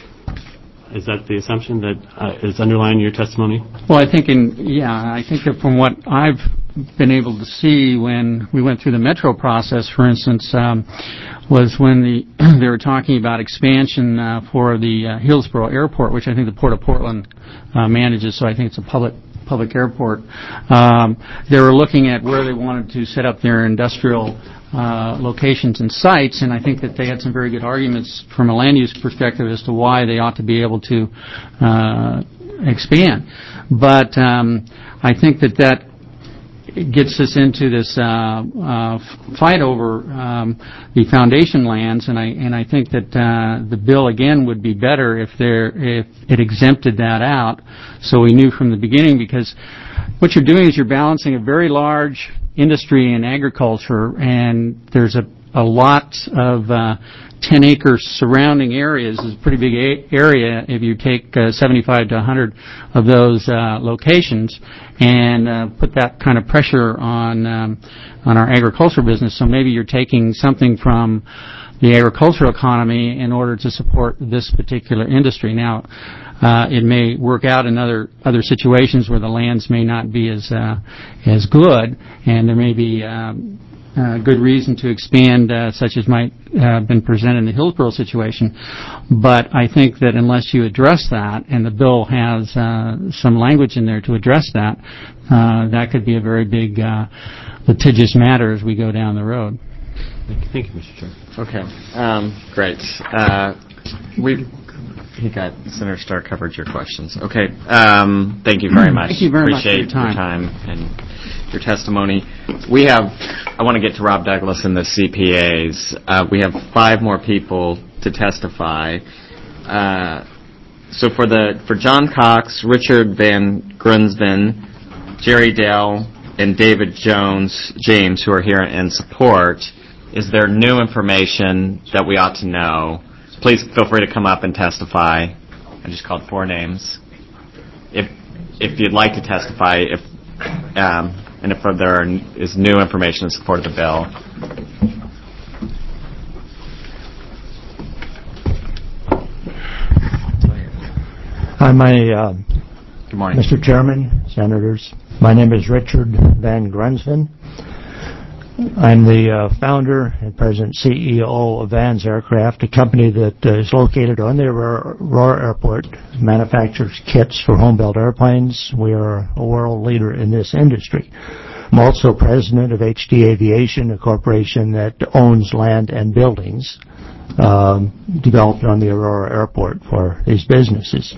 Is that the assumption that uh, is underlying your testimony? Well, I think in, yeah, I think that from what I've been able to see when we went through the Metro process, for instance, um, was when the they were talking about expansion uh, for the uh, Hillsborough Airport, which I think the Port of Portland uh, manages, so I think it's a public public airport. Um, they were looking at where they wanted to set up their industrial uh, locations and sites, and I think that they had some very good arguments from a land use perspective as to why they ought to be able to uh, expand. But um, I think that that gets us into this uh, uh, fight over um, the foundation lands, and I and I think that uh, the bill again would be better if there if it exempted that out, so we knew from the beginning. Because what you're doing is you're balancing a very large industry in agriculture, and there's a a lot of uh, ten acre surrounding areas is a pretty big a- area if you take uh, seventy-five to one hundred of those uh, locations and uh, put that kind of pressure on um, on our agricultural business. So maybe you're taking something from the agricultural economy in order to support this particular industry. Now, uh, it may work out in other other situations where the lands may not be as uh, as good, and there may be um, uh, good reason to expand, uh, such as might have been presented in the Hillsborough situation. But I think that unless you address that, and the bill has uh, some language in there to address that, uh, that could be a very big uh, litigious matter as we go down the road. Thank you, Mister Chair. Okay, um, great. Uh, we he got Senator Stark covered your questions. Okay, um, thank you very much. Thank you very Appreciate much for your time. your time and your testimony. We have. I want to get to Rob Douglas and the C P As. Uh, we have five more people to testify. Uh, so for the for John Cox, Richard Van Grunsven, Jerry Dale, and David Jones James, who are here in support. Is there new information that we ought to know? Please feel free to come up and testify. I just called four names. If if you'd like to testify, if um, and if there are, is new information in support of the bill. Hi, my uh, Good morning, Mister Chairman, Senators. My name is Richard Van Grunsven. I'm the uh, founder and present C E O of Vans Aircraft, a company that uh, is located on the Aurora Airport, manufactures kits for home-built airplanes. We are a world leader in this industry. I'm also president of H D Aviation, a corporation that owns land and buildings um, developed on the Aurora Airport for these businesses.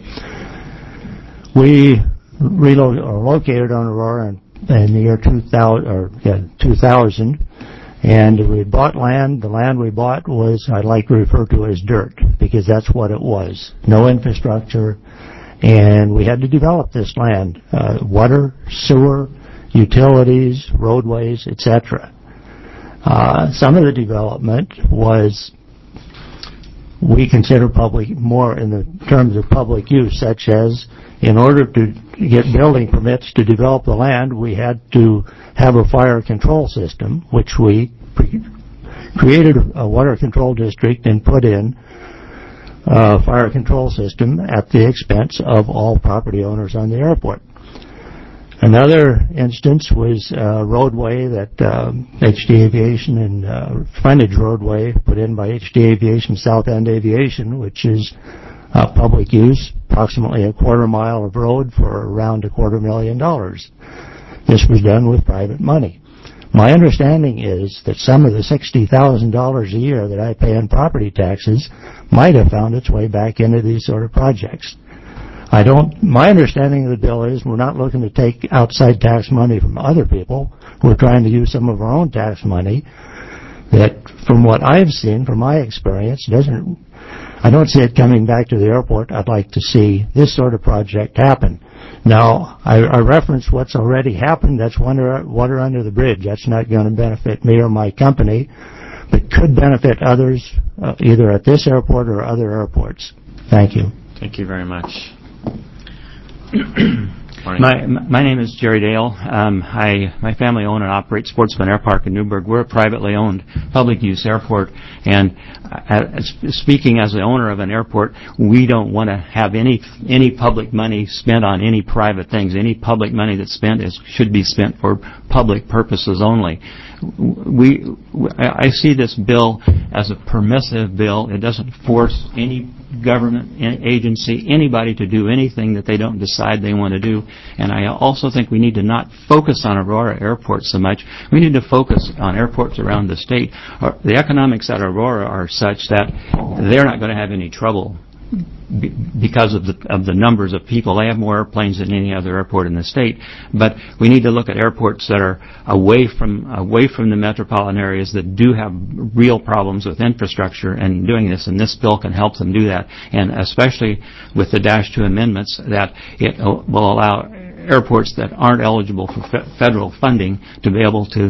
We relo- are located on Aurora and in the year two thousand, or yeah, two thousand, and we bought land. The land we bought was, I like to refer to as dirt, because that's what it was. No infrastructure, and we had to develop this land, uh, water, sewer, utilities, roadways, et cetera. Uh, some of the development was, we consider public, more in the terms of public use, such as in order to get building permits to develop the land, we had to have a fire control system, which we pre- created a water control district and put in a fire control system at the expense of all property owners on the airport. Another instance was a roadway that um, H D Aviation and uh, frontage roadway put in by H D Aviation, South End Aviation, which is uh, public use, approximately a quarter mile of road for around a quarter million dollars. This was done with private money. My understanding is that some of the sixty thousand dollars a year that I pay in property taxes might have found its way back into these sort of projects. I don't, my understanding of the bill is we're not looking to take outside tax money from other people. We're trying to use some of our own tax money that, from what I've seen, from my experience, doesn't, I don't see it coming back to the airport. I'd like to see this sort of project happen. Now, I, I reference what's already happened. That's water, water under the bridge. That's not going to benefit me or my company, but could benefit others, uh, either at this airport or other airports. Thank you. Thank you very much. My my name is Jerry Dale. Um, I my family own and operate Sportsman Air Park in Newburgh. We're a privately owned public use airport, and uh, speaking as the owner of an airport, we don't want to have any any public money spent on any private things. Any public money that's spent is should be spent for public purposes only. We I see this bill as a permissive bill. It doesn't force any government agency, anybody to do anything that they don't decide they want to do. And I also think we need to not focus on Aurora Airport so much. We need to focus on airports around the state. The economics at Aurora are such that they're not going to have any trouble because of the of the numbers of people. They have more airplanes than any other airport in the state. But we need to look at airports that are away from away from the metropolitan areas that do have real problems with infrastructure and doing this, and this bill can help them do that. And especially with the Dash two amendments, that it will allow airports that aren't eligible for fe- federal funding to be able to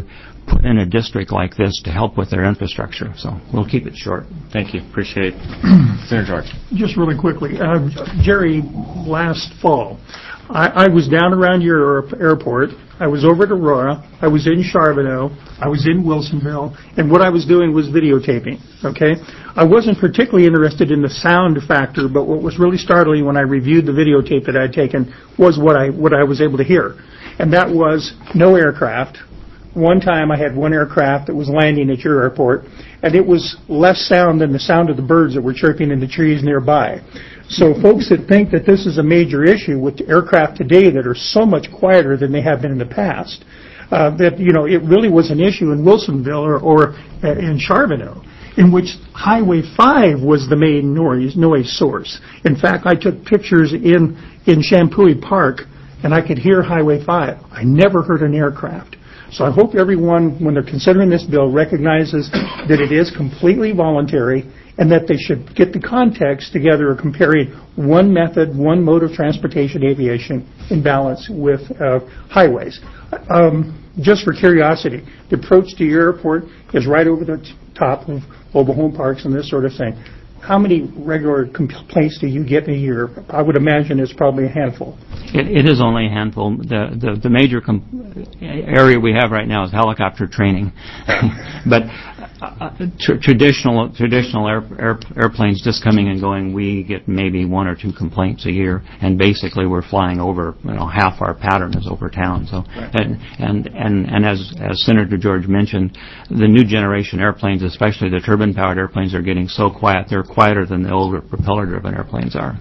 put in a district like this to help with their infrastructure. So we'll keep it short. Thank you. Appreciate Senator George. Just really quickly, uh, Jerry, last fall, I, I was down around your airport. I was over at Aurora. I was in Charbonneau. I was in Wilsonville. And what I was doing was videotaping, okay? I wasn't particularly interested in the sound factor, but what was really startling when I reviewed the videotape that I had taken was what I, what I was able to hear. And that was no aircraft. One time I had one aircraft that was landing at your airport, and it was less sound than the sound of the birds that were chirping in the trees nearby. So folks that think that this is a major issue with aircraft today that are so much quieter than they have been in the past, uh, that, you know, it really was an issue in Wilsonville or, or uh, in Charbonneau, in which Highway five was the main noise, noise source. In fact, I took pictures in, in Champoeg Park, and I could hear Highway five. I never heard an aircraft. So I hope everyone, when they're considering this bill, recognizes that it is completely voluntary and that they should get the context together of comparing one method, one mode of transportation, aviation, in balance with uh, highways. Um, just for curiosity, the approach to your airport is right over the t- top of mobile home parks and this sort of thing. How many regular complaints do you get in a year? I would imagine it's probably a handful. It, it is only a handful. The the, the major com- area we have right now is helicopter training, but uh, tr- traditional traditional air, air, airplanes just coming and going, we get maybe one or two complaints a year, and basically we're flying over. You know, half our pattern is over town. So right. and and and and as as Senator George mentioned, the new generation airplanes, especially the turbine powered airplanes, are getting so quiet. They're quieter than the older propeller-driven airplanes are.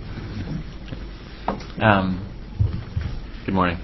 Um, good morning.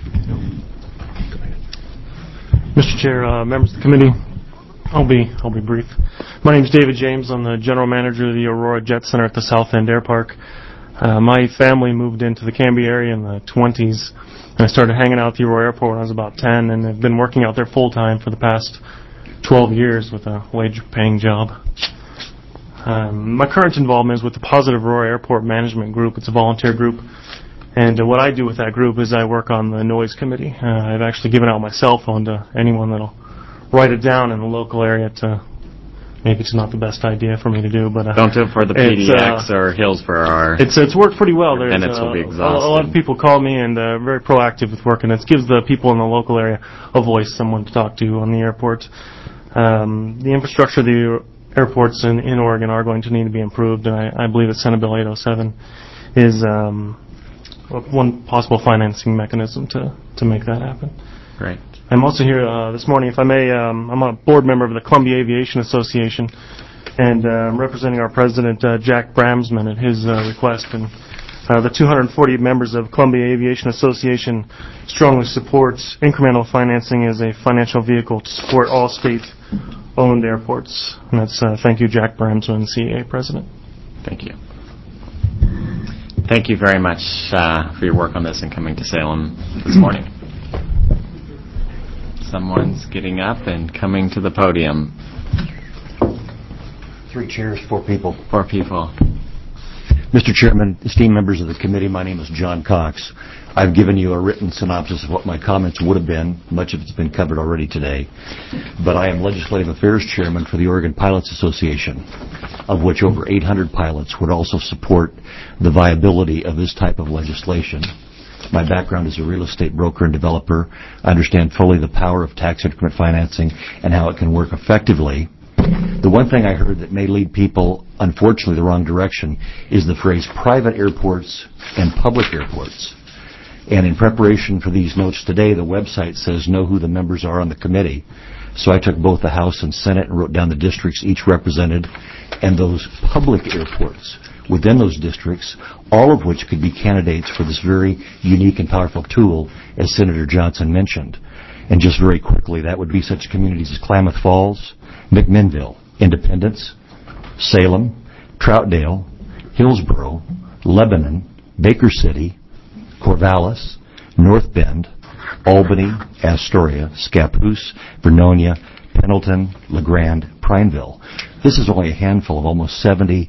Mister Chair, uh, members of the committee, I'll be I'll be brief. My name is David James. I'm the general manager of the Aurora Jet Center at the South End Air Park. Uh, my family moved into the Canby area in the twenties, and I started hanging out at the Aurora Airport when I was about ten, and I've been working out there full-time for the past twelve years with a wage-paying job. Um, my current involvement is with the Positive Aurora Airport Management Group. It's a volunteer group. And uh, what I do with that group is I work on the noise committee. Uh, I've actually given out my cell phone to anyone that'll write it down in the local area to, maybe it's not the best idea for me to do, but... Uh, Don't do it for the P D X uh, or Hillsborough or... It's it's worked pretty well. There's, minutes uh, will be a, exhausted. a lot of people call me and uh, very proactive with work, and it gives the people in the local area a voice, someone to talk to on the airport. Um, the infrastructure of the airports in, in Oregon are going to need to be improved, and I, I believe that Senate Bill eight oh seven is um, one possible financing mechanism to, to make that happen. Great. I'm also here uh, this morning, if I may, um, I'm a board member of the Columbia Aviation Association, and uh, I'm representing our president, uh, Jack Bramsman, at his uh, request. And uh, the two hundred forty members of Columbia Aviation Association strongly supports incremental financing as a financial vehicle to support all state-owned airports. And that's uh, thank you, Jack Bramsman, C A A president. Thank you. Thank you very much uh, for your work on this and coming to Salem this morning. Someone's getting up and coming to the podium. Three chairs, four people. Four people. Mister Chairman, esteemed members of the committee, my name is John Cox. I've given you a written synopsis of what my comments would have been. Much of it's been covered already today. But I am Legislative Affairs Chairman for the Oregon Pilots Association, of which over eight hundred pilots would also support the viability of this type of legislation. My background is a real estate broker and developer. I understand fully the power of tax increment financing and how it can work effectively. The one thing I heard that may lead people, unfortunately, the wrong direction is the phrase private airports and public airports. And in preparation for these notes today, the website says know who the members are on the committee. So I took both the House and Senate and wrote down the districts each represented and those public airports within those districts, all of which could be candidates for this very unique and powerful tool, as Senator Johnson mentioned. And just very quickly, that would be such communities as Klamath Falls, McMinnville, Independence, Salem, Troutdale, Hillsborough, Lebanon, Baker City, Corvallis, North Bend, Albany, Astoria, Scappoose, Vernonia, Pendleton, LeGrand, Prineville. This is only a handful of almost seventy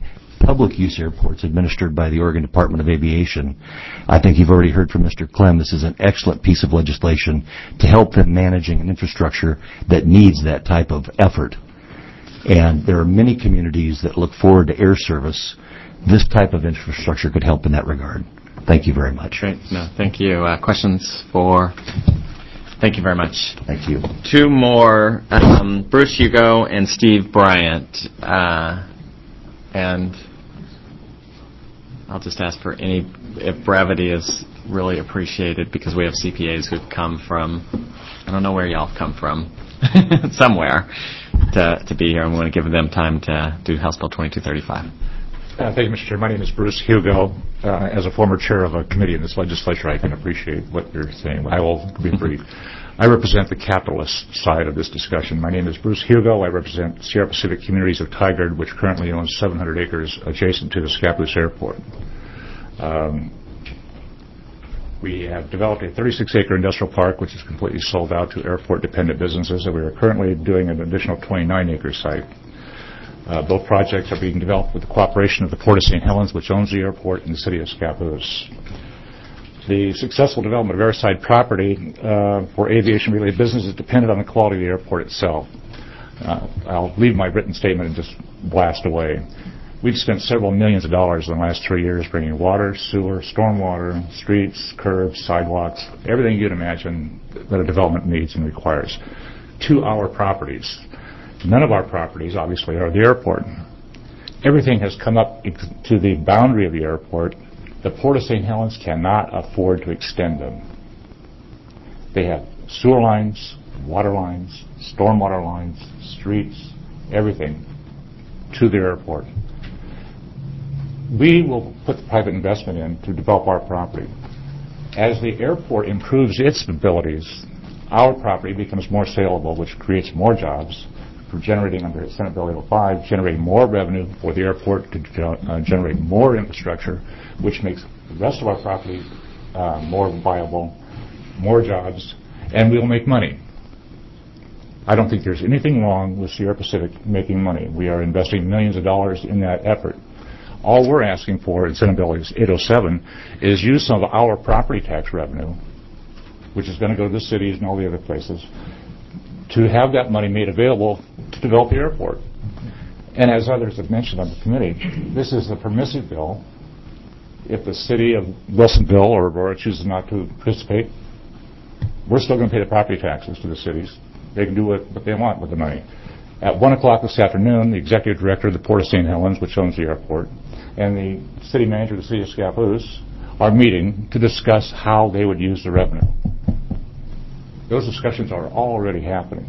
public use airports administered by the Oregon Department of Aviation. I think you've already heard from Mister Clem. This is an excellent piece of legislation to help them managing an infrastructure that needs that type of effort. And there are many communities that look forward to air service. This type of infrastructure could help in that regard. Thank you very much. Great. No, thank you. Uh, questions for... Thank you very much. Thank you. Two more, um, Bruce Hugo and Steve Bryant. Uh, and I'll just ask for any, if brevity is really appreciated, because we have C P As who've come from, I don't know where y'all have come from, somewhere, to, to be here, and we want to give them time to do House Bill twenty-two thirty-five. Uh, thank you, Mister Chair. My name is Bruce Hugo. Uh, as a former chair of a committee in this legislature, I can appreciate what you're saying. I will be brief. I represent the capitalist side of this discussion. My name is Bruce Hugo. I represent Sierra Pacific Communities of Tigard, which currently owns seven hundred acres adjacent to the Scappoose Airport. Um, we have developed a thirty-six acre industrial park, which is completely sold out to airport-dependent businesses, and we are currently doing an additional twenty-nine acre site. Uh, both projects are being developed with the cooperation of the Port of Saint Helens, which owns the airport, and the city of Scappoose. The successful development of airside property uh, for aviation-related business is dependent on the quality of the airport itself. Uh, I'll leave my written statement and just blast away. We've spent several millions of dollars in the last three years bringing water, sewer, stormwater, streets, curbs, sidewalks, everything you'd imagine that a development needs and requires, to our properties. None of our properties, obviously, are the airport. Everything has come up to the boundary of the airport. The Port of Saint Helens cannot afford to extend them. They have sewer lines, water lines, stormwater lines, streets, everything to the airport. We will put the private investment in to develop our property. As the airport improves its abilities, our property becomes more saleable, which creates more jobs, for generating under Senate Bill eight oh five, generating more revenue for the airport to uh, generate more infrastructure, which makes the rest of our property uh, more viable, more jobs, and we'll make money. I don't think there's anything wrong with Sierra Pacific making money. We are investing millions of dollars in that effort. All we're asking for in Senate Bill eight oh seven is use some of our property tax revenue, which is going to go to the cities and all the other places, to have that money made available to develop the airport. And as others have mentioned on the committee, this is a permissive bill. If the city of Wilsonville or Aurora chooses not to participate, we're still going to pay the property taxes to the cities. They can do what, what they want with the money. At one o'clock this afternoon, the executive director of the Port of Saint Helens, which owns the airport, and the city manager of the city of Scappoose are meeting to discuss how they would use the revenue. Those discussions are already happening.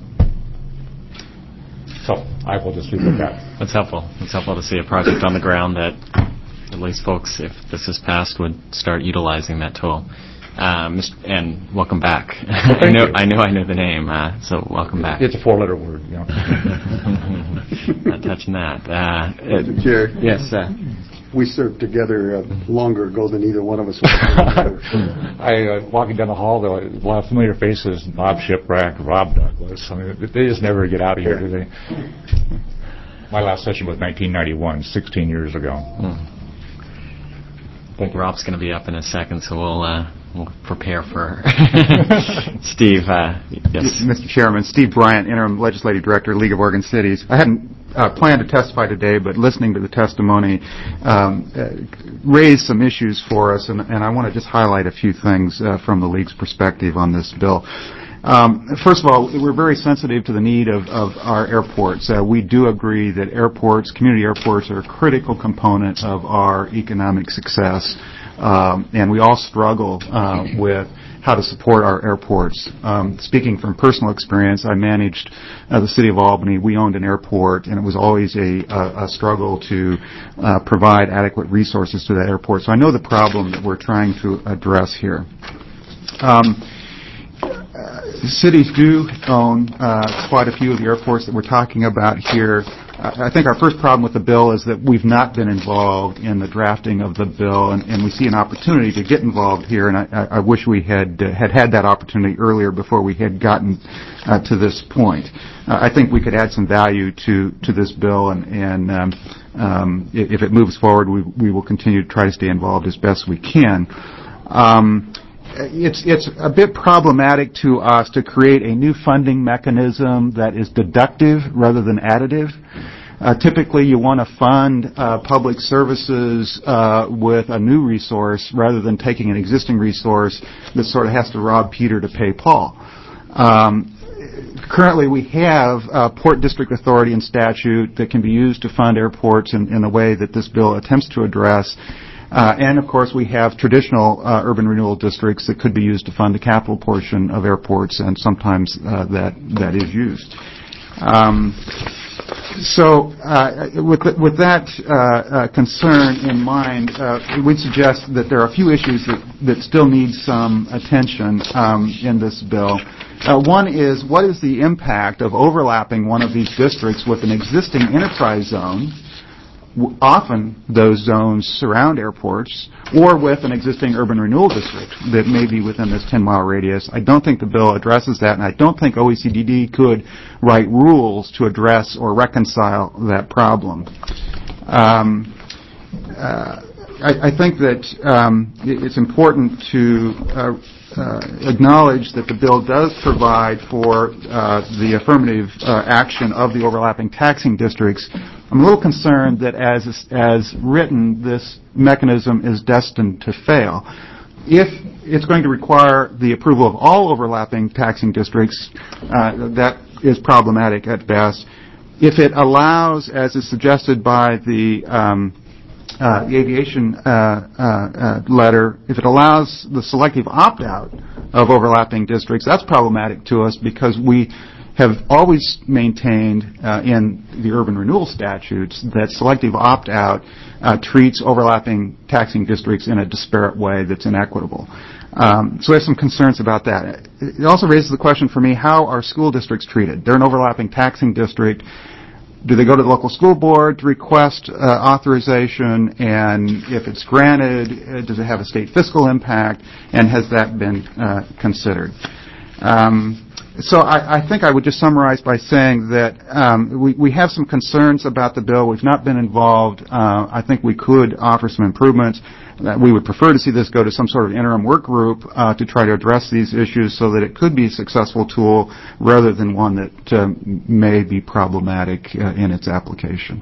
So I will just leave it at that. That's helpful. It's helpful to see a project on the ground that at least folks, if this is passed, would start utilizing that tool. Um, and welcome back. Well, I know you. I know I know the name, uh, so welcome back. It's a four-letter word, you know. Not touching that. Uh, Mister Chair. Yes. Uh, we served together uh, longer ago than either one of us. I uh, walking down the hall, there were a lot of familiar faces: Bob Shipwreck, Rob Douglas. I mean, they just never get out of here, do they? My last session was nineteen ninety-one, sixteen years ago. Hmm. Thank you. Rob's going to be up in a second, so we'll. Uh, We'll prepare for Steve. Uh, yes, Mister Chairman, Steve Bryant, Interim Legislative Director, League of Oregon Cities. I hadn't uh, planned to testify today, but listening to the testimony um, uh, raised some issues for us, and, and I want to just highlight a few things uh, from the League's perspective on this bill. Um, first of all, we're very sensitive to the need of, of our airports. Uh, we do agree that airports, community airports, are a critical component of our economic success. Um, and we all struggle uh, with how to support our airports. Um, speaking from personal experience, I managed uh, the city of Albany. We owned an airport, and it was always a, a, a struggle to uh, provide adequate resources to that airport. So I know the problem that we're trying to address here. Um, uh, cities do own uh, quite a few of the airports that we're talking about here. I think our first problem with the bill is that we've not been involved in the drafting of the bill, and, and we see an opportunity to get involved here, and I, I wish we had uh, had had that opportunity earlier before we had gotten uh, to this point. Uh, I think we could add some value to, to this bill, and, and um, um, i- if it moves forward, we, we will continue to try to stay involved as best we can. Um, It's it's a bit problematic to us to create a new funding mechanism that is deductive rather than additive. Uh, typically, you want to fund uh, public services uh, with a new resource rather than taking an existing resource that sort of has to rob Peter to pay Paul. Um, currently, we have uh, Port District Authority and statute that can be used to fund airports in, in a way that this bill attempts to address. Uh, and, of course, we have traditional uh, urban renewal districts that could be used to fund the capital portion of airports, and sometimes uh, that that is used. Um, so, uh, with with that uh, uh, concern in mind, uh, we'd suggest that there are a few issues that, that still need some attention um, in this bill. Uh, one is, what is the impact of overlapping one of these districts with an existing enterprise zone? Often those zones surround airports, or with an existing urban renewal district that may be within this ten-mile radius. I don't think the bill addresses that, and I don't think O E C D D could write rules to address or reconcile that problem. Um, uh, I, I think that um, it's important to uh, uh, acknowledge that the bill does provide for uh, the affirmative uh, action of the overlapping taxing districts. I'm a little concerned that as as written, this mechanism is destined to fail. If it's going to require the approval of all overlapping taxing districts, uh, that is problematic at best. If it allows, as is suggested by the um, uh, the aviation uh, uh, uh, letter, if it allows the selective opt-out of overlapping districts, that's problematic to us because we have always maintained uh, in the urban renewal statutes that selective opt-out uh, treats overlapping taxing districts in a disparate way that's inequitable. Um, so we have some concerns about that. It also raises the question for me, how are school districts treated? They're an overlapping taxing district. Do they go to the local school board to request uh, authorization? And if it's granted, uh, does it have a state fiscal impact? And has that been uh, considered? Um, So I, I think I would just summarize by saying that um, we, we have some concerns about the bill. We've not been involved. Uh, I think we could offer some improvements. That we would prefer to see this go to some sort of interim work group uh, to try to address these issues so that it could be a successful tool rather than one that uh, may be problematic uh, in its application.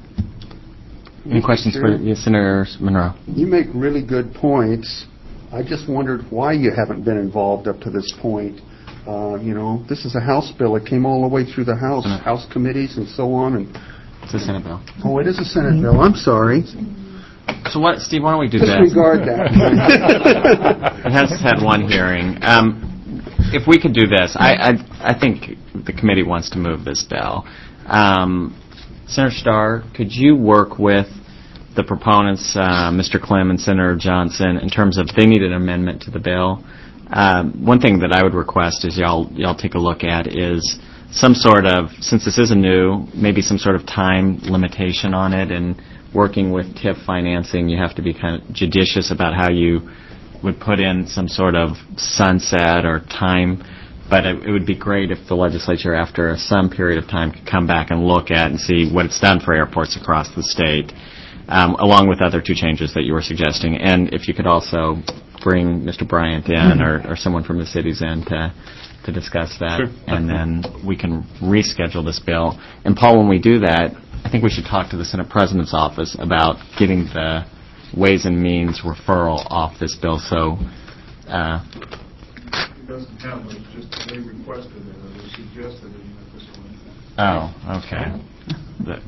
Any questions for yes, Senator Monroe? You make really good points. I just wondered why you haven't been involved up to this point. Uh, you know, this is a House bill. It came all the way through the House, House committees and so on. And it's a Senate bill. Oh, it is a Senate bill. I'm sorry. So what, Steve, why don't we do Disregard this? Disregard that. It has had one hearing. Um, if we could do this, I, I, I think the committee wants to move this bill. Um, Senator Starr, could you work with the proponents, uh, Mister Clem and Senator Johnson, in terms of they need an amendment to the bill? Um, one thing that I would request is y'all y'all take a look at is some sort of, since this is a new, maybe some sort of time limitation on it, and working with T I F financing, you have to be kind of judicious about how you would put in some sort of sunset or time. But it, it would be great if the legislature, after some period of time, could come back and look at and see what it's done for airports across the state, um, along with other two changes that you were suggesting. And if you could also bring Mister Bryant in or, or someone from the cities in to to discuss that, Sure. and then we can reschedule this bill. And Paul, when we do that, I think we should talk to the Senate President's office about getting the Ways and Means referral off this bill. So, uh, it doesn't have it. It's just they requested it or they suggested it at this point. oh, okay. The,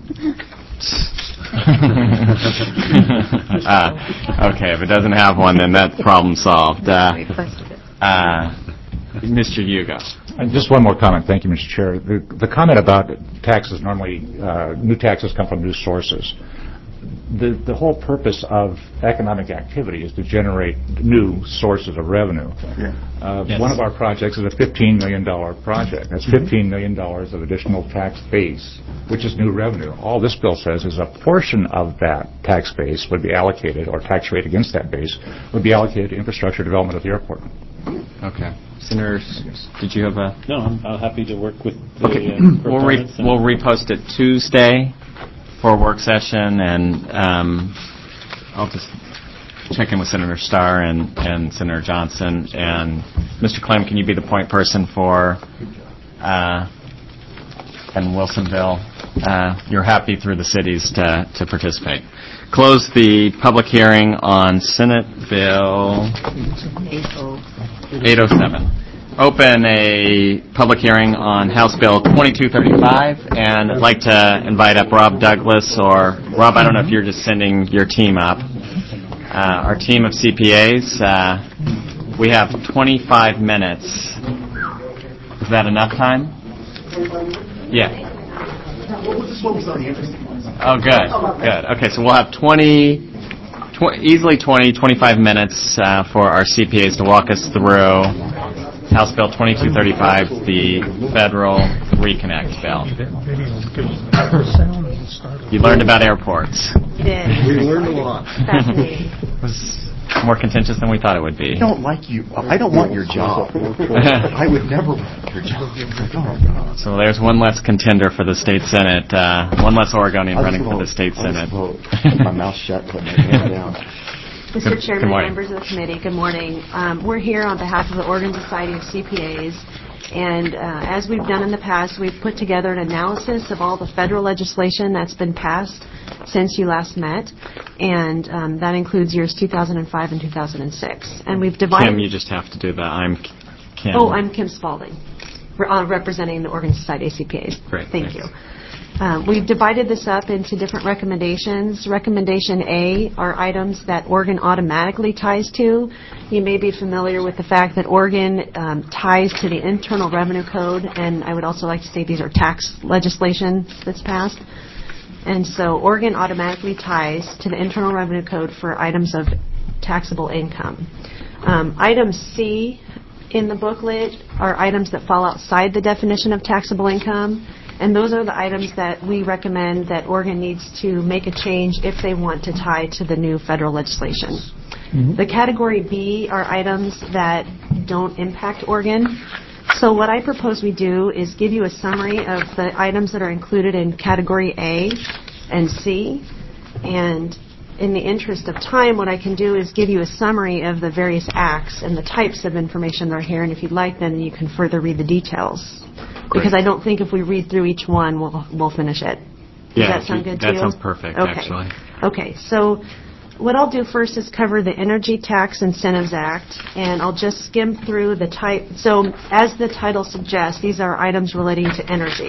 uh, okay, if it doesn't have one, then that problem solved. Uh, uh, Mister Hugo. And just one more comment. Thank you, Mister Chair. The, the comment about taxes, normally uh, new taxes come from new sources. The, the whole purpose of economic activity is to generate new sources of revenue. Yeah. Uh, Yes. One of our projects is a fifteen million dollars project. That's fifteen million dollars of additional tax base, which is new revenue. All this bill says is a portion of that tax base would be allocated, or tax rate against that base, would be allocated to infrastructure development of the airport. Okay. Senator, did you have a... No, I'm, I'm happy to work with the Okay. uh, we'll, re- proponents and- we'll repost it Tuesday for a work session, and um, I'll just check in with Senator Starr and, and Senator Johnson. And Mister Clem, can you be the point person for uh, and Wilsonville? Uh, you're happy through the cities to, to participate. Close the public hearing on Senate Bill eight oh seven. Open a public hearing on House Bill twenty-two thirty-five, and I'd like to invite up Rob Douglas, or Rob, I don't know if you're just sending your team up. Uh, our team of C P As, uh, we have twenty-five minutes. Is that enough time? Yeah. Oh, good, good. Okay, so we'll have twenty, tw- easily twenty, twenty-five minutes uh, for our C P As to walk us through House Bill twenty-two thirty-five, the federal reconnect bill. You learned about airports. We did. We learned a lot. Fascinating. It was more contentious than we thought it would be. I don't like you. I don't want your job. I would never want your job. So there's one less contender for the state senate, uh, one less Oregonian running for the state senate. Keep my mouth shut, put my hand down. Mister Good- Chairman, good morning. members of the committee, good morning. Um, we're here on behalf of the Oregon Society of C P As, and uh, as we've done in the past, we've put together an analysis of all the federal legislation that's been passed since you last met, and um, that includes years two thousand five and two thousand six. And we've divided... Kim, you just have to do that. I'm Kim. Oh, I'm Kim Spalding, re- uh, representing the Oregon Society of C P As. Great, Thank thanks. you. Um, we've divided this up into different recommendations. Recommendation A are items that Oregon automatically ties to. You may be familiar with the fact that Oregon um, ties to the Internal Revenue Code, and I would also like to say these are tax legislation that's passed. And so Oregon automatically ties to the Internal Revenue Code for items of taxable income. Um, item C in the booklet are items that fall outside the definition of taxable income. And those are the items that we recommend that Oregon needs to make a change if they want to tie to the new federal legislation. Mm-hmm. The category B are items that don't impact Oregon. So what I propose we do is give you a summary of the items that are included in category A and C. And in the interest of time, what I can do is give you a summary of the various acts and the types of information that are here. And if you'd like, then you can further read the details. Great. Because I don't think if we read through each one, we'll we'll finish it. Does Yeah, that sound good to that you? sounds perfect, okay. actually. Okay, so what I'll do first is cover the Energy Tax Incentives Act, and I'll just skim through the type. So as the title suggests, these are items relating to energy.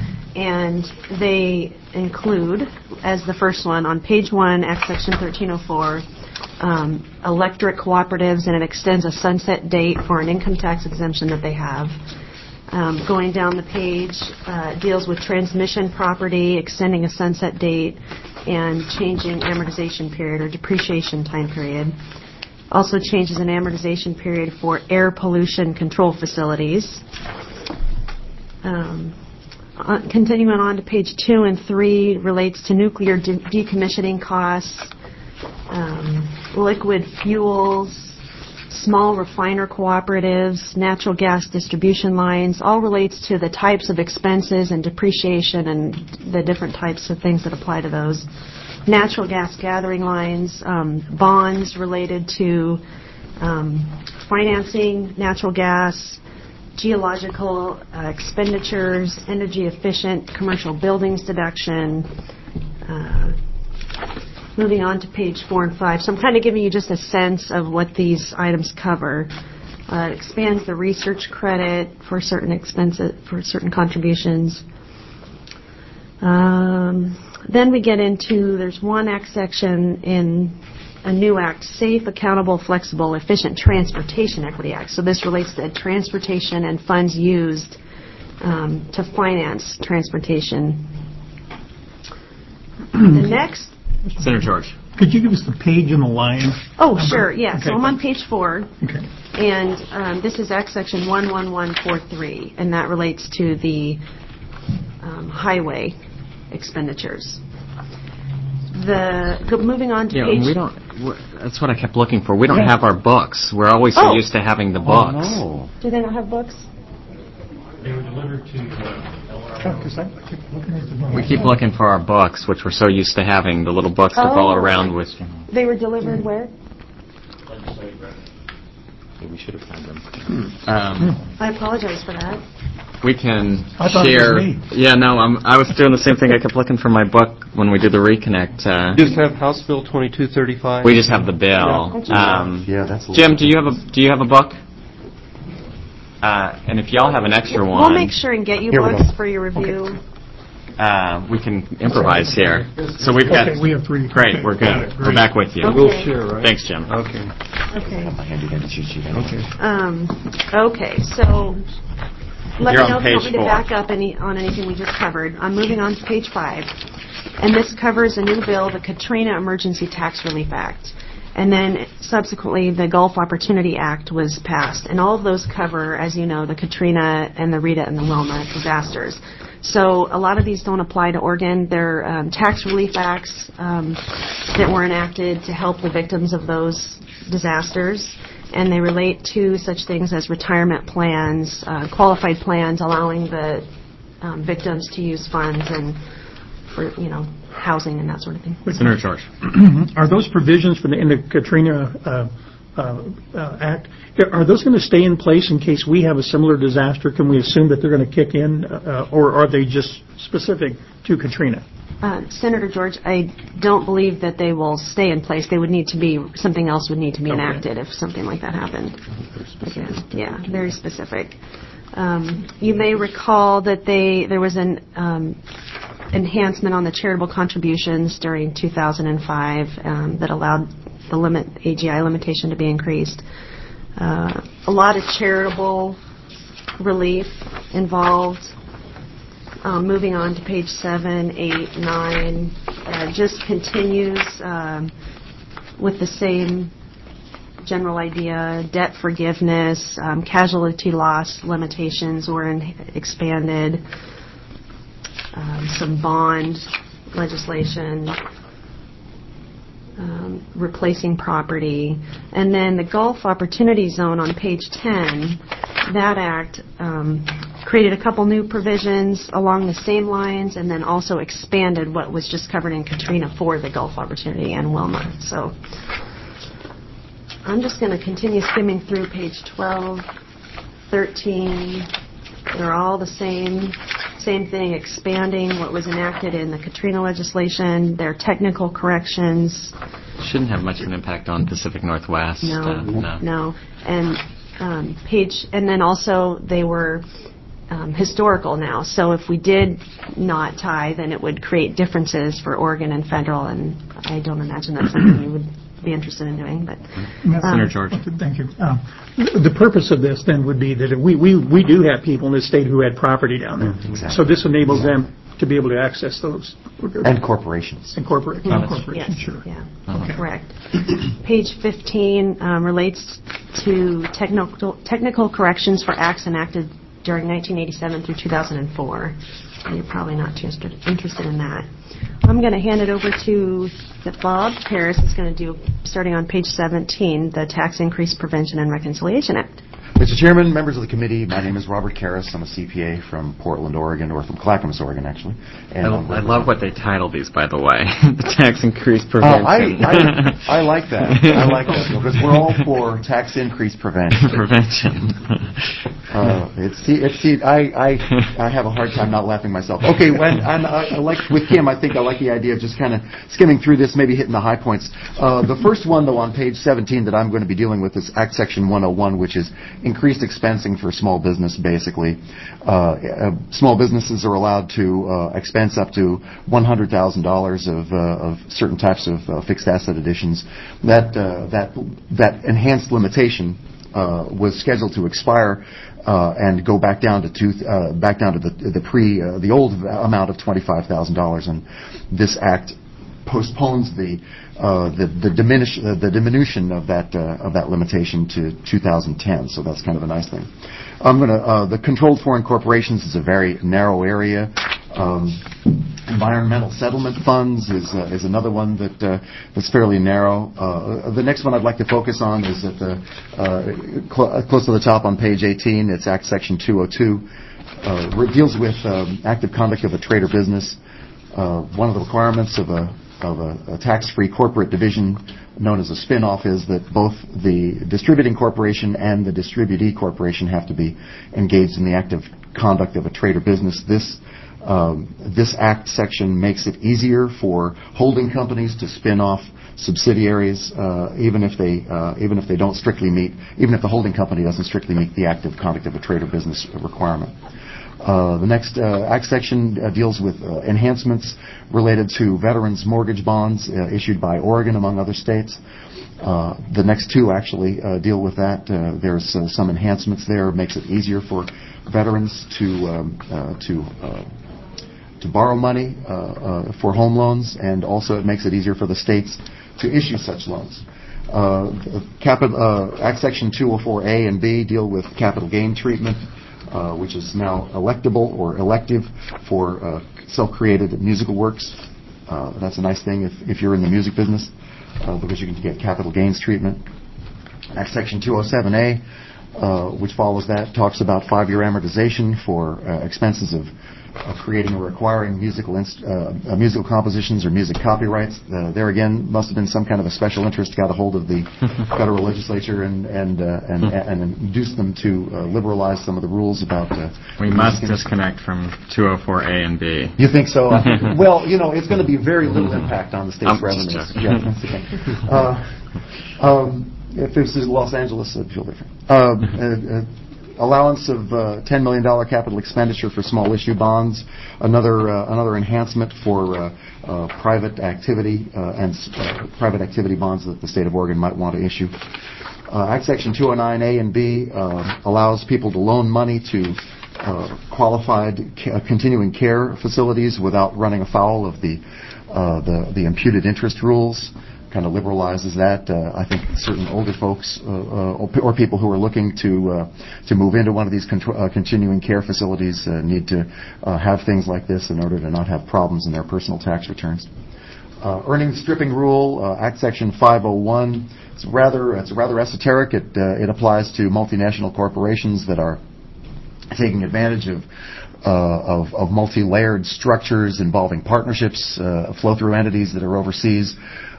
And they include, as the first one, on page one, Act Section thirteen oh four, um, electric cooperatives, and it extends a sunset date for an income tax exemption that they have. Um, going down the page, uh, deals with transmission property, extending a sunset date, and changing amortization period or depreciation time period. Also changes an amortization period for air pollution control facilities. Um, uh, continuing on to page two and three relates to nuclear de- decommissioning costs, um, liquid fuels, small refiner cooperatives, natural gas distribution lines, all relates to the types of expenses and depreciation and the different types of things that apply to those. Natural gas gathering lines, um, bonds related to um, financing natural gas, geological uh, expenditures, energy efficient commercial buildings deduction. Uh, Moving on to page four and five. So I'm kind of giving you just a sense of what these items cover. Uh, it expands the research credit for certain expenses, for certain contributions. Um, then we get into, there's one act section in a new act, Safe, Accountable, Flexible, Efficient Transportation Equity Act. So this relates to transportation and funds used um, to finance transportation. The next... Senator George. Could you give us the page and the line? Oh, sure, yeah. Okay, So I'm on thanks. page four, Okay. and um, this is Act Section one one one four three, and that relates to the um, highway expenditures. The go- moving on to Yeah, page. we don't. we're- That's what I kept looking for. We don't Yeah. have our books. We're always so Oh. used to having the books. Do they not have books? They were delivered to uh, L We keep looking for our books, which we're so used to having, the little books to follow Oh. around with. They were delivered where? We should have found them. Um, I apologize for that. we can I thought it was share. me. Yeah, no, I'm, I was doing the same thing. I kept looking for my book when we did the reconnect. Uh, Just have House Bill twenty-two thirty-five. we just have the bill. Yeah. Um, Yeah, that's a Jim, little- do you have a do you have a book? Uh, and if y'all have an extra We'll one, make sure and get you Here we books go. for your review. uh, we can improvise here. So we've got. Okay, we have three. Great, we're Got good. it, We're great. back with you. Okay. We'll share, right? Thanks, Jim. Okay. Okay. Okay. Um, okay, so let You're me know on if you want page me to four. back up any, on anything we just covered. I'm moving on to page five. And this covers a new bill, the Katrina Emergency Tax Relief Act. And then subsequently, the Gulf Opportunity Act was passed. And all of those cover, as you know, the Katrina and the Rita and the Wilma disasters. So a lot of these don't apply to Oregon. They're um, tax relief acts um, that were enacted to help the victims of those disasters. And they relate to such things as retirement plans, uh, qualified plans allowing the um, victims to use funds and for, you know, housing and that sort of thing. Senator George. Are those provisions from the, in the Katrina uh, uh, uh, Act, are those going to stay in place in case we have a similar disaster? Can we assume that they're going to kick in, uh, or are they just specific to Katrina? Uh, Senator George, I don't believe that they will stay in place. They would need to be, something else would need to be Okay. enacted if something like that happened. Again, yeah, very specific. Um, you may recall that they there was an um, enhancement on the charitable contributions during two thousand five um, that allowed the limit A G I limitation to be increased. Uh, a lot of charitable relief involved. Um, moving on to page seven, eight, nine, uh, just continues um, with the same general idea. Debt forgiveness, um, casualty loss limitations were in, expanded. Um, some bond legislation, um, replacing property, and then the Gulf Opportunity Zone on page ten. That act um, created a couple new provisions along the same lines, and then also expanded what was just covered in Katrina for the Gulf Opportunity and Wilma. So I'm just going to continue skimming through page twelve, thirteen. They're all the same, same thing, expanding what was enacted in the Katrina legislation. They're technical corrections. Shouldn't have much of an impact on Pacific Northwest. No, uh, no. no. And um, page, and then also they were um, historical now. So if we did not tie, then it would create differences for Oregon and federal, and I don't imagine that's something you would be interested in doing. But um, Senator George. Okay, thank you. Um, the the purpose of this then would be that if we, we, we do have people in the state who had property down there. Exactly. So this enables them to be able to access those. And corporations. And corporate, Yes, and corporations, yes, sure. yeah, Okay. correct. Page fifteen um, relates to technical technical corrections for acts enacted during nineteen eighty-seven through two thousand four. You're probably not too inter- interested in that. I'm going to hand it over to that Bob Harris is going to do, starting on page seventeen, the Tax Increase Prevention and Reconciliation Act. Mister Chairman, members of the committee, my name is Robert Karras. I'm a C P A from Portland, Oregon, or from Clackamas, Oregon, actually. I, I love what they title these, by the way. The tax increase Uh, prevention. I, I, I like that. I like that because we're all for tax increase prevention. Prevention. Uh, it's, see, it's, see, I, I, I have a hard time not laughing myself. Okay, when and I, I like with Kim, I think I like the idea of just kind of skimming through this, maybe hitting the high points. Uh, the first one, though, on page seventeen that I'm going to be dealing with is Act Section one oh one, which is increased expensing for small business, basically. Uh, uh, small businesses are allowed to uh, expense up to one hundred thousand dollars of, uh, of certain types of uh, fixed asset additions. That, uh, that, that enhanced limitation uh, was scheduled to expire uh, and go back down to two, uh, back down to the, the pre, uh, the old amount of twenty-five thousand dollars. And this act postpones the uh, the the diminish uh, the diminution of that uh, of that limitation to two thousand ten. So that's kind of a nice thing. I'm gonna uh, the controlled foreign corporations is a very narrow area. Um, environmental settlement funds is uh, is another one that uh, that's fairly narrow. Uh, the next one I'd like to focus on is at the uh, cl- close to the top on page eighteen. It's Act Section two oh two. uh, re- deals with um, active conduct of a trade or business. Uh, one of the requirements of a of a, a tax-free corporate division known as a spin-off is that both the distributing corporation and the distributee corporation have to be engaged in the active conduct of a trade or business. This um, this Act section makes it easier for holding companies to spin off subsidiaries, uh, even if they uh, even if they don't strictly meet, even if the holding company doesn't strictly meet the active conduct of a trade or business requirement. Uh, the next uh, Act section uh, deals with uh, enhancements related to veterans mortgage bonds uh, issued by Oregon, among other states. Uh, the next two actually uh, deal with that. Uh, there's uh, some enhancements there. It makes it easier for veterans to um, uh, to uh, to borrow money uh, uh, for home loans, and also it makes it easier for the states to issue such loans. Uh, capital, uh, Act Section two oh four A and B deal with capital gain treatment, uh, which is now electable or elective for uh, self-created musical works. Uh, that's a nice thing if, if you're in the music business, uh, because you can get capital gains treatment. Act Section two oh seven A, uh, which follows that, talks about five-year amortization for uh, expenses of Uh, creating or acquiring musical inst- uh, uh, musical compositions or music copyrights. Uh, there again, must have been some kind of a special interest got a hold of the federal legislature and and uh, and, and induced them to uh, liberalize some of the rules about. Uh, we must disconnect from two oh four A and B. You think so? I think, well, you know, it's going to be very little impact on the state's I'm revenues. Yeah, that's okay. Uh, um, if this is Los Angeles, it'd feel different. Uh, uh, uh, Allowance of uh, ten million dollars capital expenditure for small issue bonds, another uh, another enhancement for uh, uh, private activity uh, and uh, private activity bonds that the state of Oregon might want to issue. Uh, Act Section two oh nine A and B uh, allows people to loan money to uh, qualified ca- continuing care facilities without running afoul of the uh, the, the imputed interest rules. Kind of liberalizes that. Uh, I think certain older folks uh, uh, or people who are looking to uh, to move into one of these contr- uh, continuing care facilities uh, need to uh, have things like this in order to not have problems in their personal tax returns. Uh, earnings stripping rule, uh, Act Section five oh one. It's rather it's rather esoteric. It uh, it applies to multinational corporations that are taking advantage of. Uh, of, of multi-layered structures involving partnerships, uh, flow-through entities that are overseas,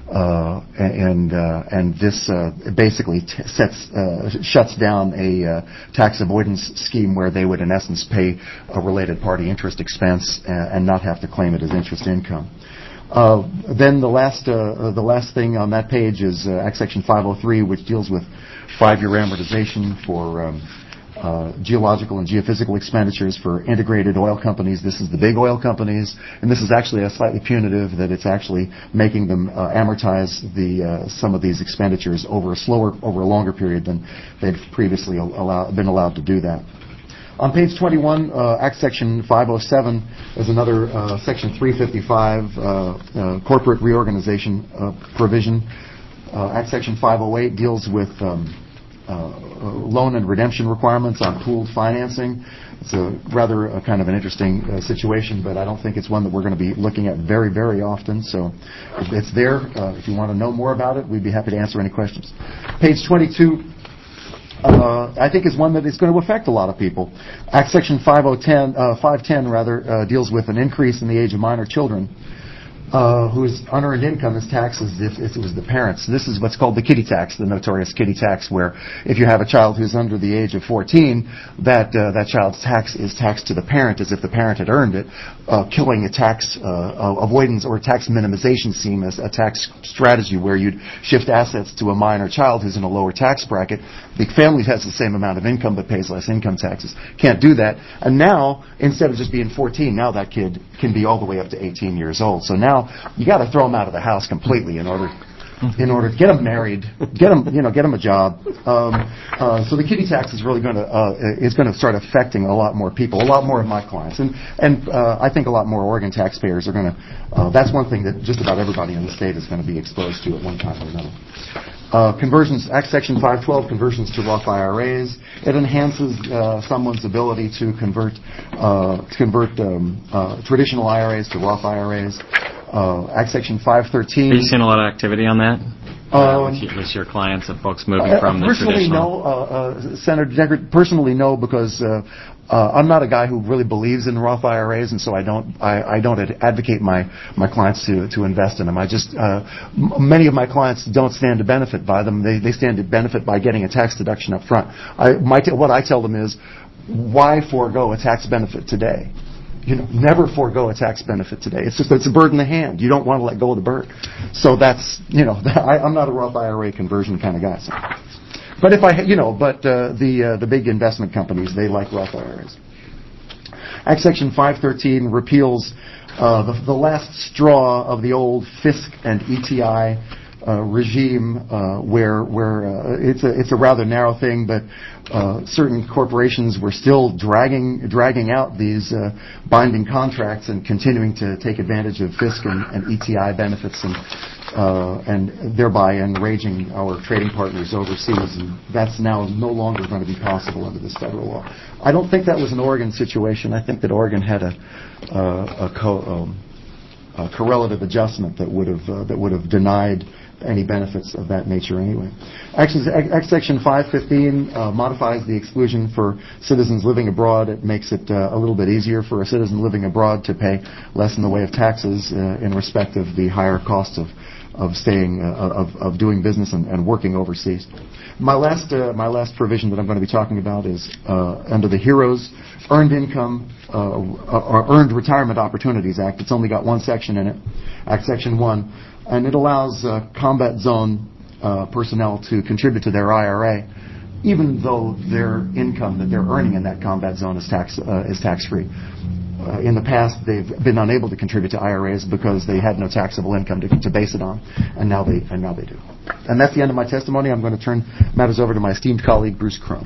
uh, and uh, and this uh, basically t- sets uh, shuts down a uh, tax avoidance scheme where they would in essence pay a related party interest expense and, and not have to claim it as interest income. Uh, then the last uh, the last thing on that page is uh, Act Section five oh three, which deals with five-year amortization for um, Uh, geological and geophysical expenditures for integrated oil companies. This is the big oil companies, and this is actually a slightly punitive that it's actually making them uh, amortize the uh, some of these expenditures over a slower, over a longer period than they'd previously allow, been allowed to do that. On page twenty-one, uh, Act Section five oh seven is another uh, Section three fifty-five uh, uh, corporate reorganization uh, provision. Uh, Act Section five oh eight deals with um, Uh, loan and redemption requirements on pooled financing. It's a rather a kind of an interesting uh, situation, but I don't think it's one that we're going to be looking at very, very often. So it's there. Uh, if you want to know more about it, we'd be happy to answer any questions. Page twenty-two, uh, I think, is one that is going to affect a lot of people. Act Section five ten rather uh, deals with an increase in the age of minor children. Uh, whose unearned income is taxed as if, if it was the parents. This is what's called the kiddie tax, the notorious kiddie tax, where if you have a child who's under the age of fourteen, that uh, that child's tax is taxed to the parent as if the parent had earned it, uh, killing a tax uh, avoidance or tax minimization scheme as a tax strategy where you'd shift assets to a minor child who's in a lower tax bracket. The family has the same amount of income but pays less income taxes. Can't do that. And now, instead of just being fourteen, now that kid can be all the way up to eighteen years old. So now you got to throw them out of the house completely in order, in order to get them married, get them, you know, get them a job. Um, uh, so the kiddie tax is really going to uh, is going to start affecting a lot more people, a lot more of my clients, and and uh, I think a lot more Oregon taxpayers are going to. Uh, that's one thing that just about everybody in the state is going to be exposed to at one time or another. Uh, conversions, Act Section five twelve, conversions to Roth I R As. It enhances uh, someone's ability to convert uh, to convert um, uh, traditional I R As to Roth I R As. Uh, Act Section five thirteen. Are you seeing a lot of activity on that? Um, uh, with, you, with your clients and folks moving uh, from the personally, traditional? no. Uh, uh, Senator Deckard, personally, no, because uh, Uh, I'm not a guy who really believes in Roth I R As, and so I don't I, I don't ad- advocate my, my clients to, to invest in them. I just uh, m- many of my clients don't stand to benefit by them. They they stand to benefit by getting a tax deduction up front. I, my t- what I tell them is, why forego a tax benefit today? You know, never forego a tax benefit today. It's just it's a bird in the hand. You don't want to let go of the bird. So that's you know I, I'm not a Roth I R A conversion kind of guy. So. But if I, you know, but uh, the uh, the big investment companies, they like Roth I R As. Act Section five thirteen repeals uh, the, the last straw of the old Fisk and E T I uh, regime, uh, where where uh, it's a it's a rather narrow thing, but uh, certain corporations were still dragging dragging out these uh, binding contracts and continuing to take advantage of Fisk and, and E T I benefits and. Uh, and thereby enraging our trading partners overseas, and that's now no longer going to be possible under this federal law. I don't think that was an Oregon situation. I think that Oregon had a, uh, a, co- um, a correlative adjustment that would have uh, that would have denied any benefits of that nature anyway. Actually, Act Section five fifteen uh, modifies the exclusion for citizens living abroad. It makes it uh, a little bit easier for a citizen living abroad to pay less in the way of taxes uh, in respect of the higher cost of of staying, uh, of, of doing business and, and working overseas. My last, uh, my last provision that I'm going to be talking about is uh, under the HEROES Earned Income uh, or Earned Retirement Opportunities Act. It's only got one section in it, Act Section one, and it allows uh, combat zone uh, personnel to contribute to their I R A, even though their income that they're earning in that combat zone is tax uh, is tax free. Uh, in the past, they've been unable to contribute to I R As because they had no taxable income to, to base it on, and now they and now they do. And that's the end of my testimony. I'm going to turn matters over to my esteemed colleague, Bruce Crone.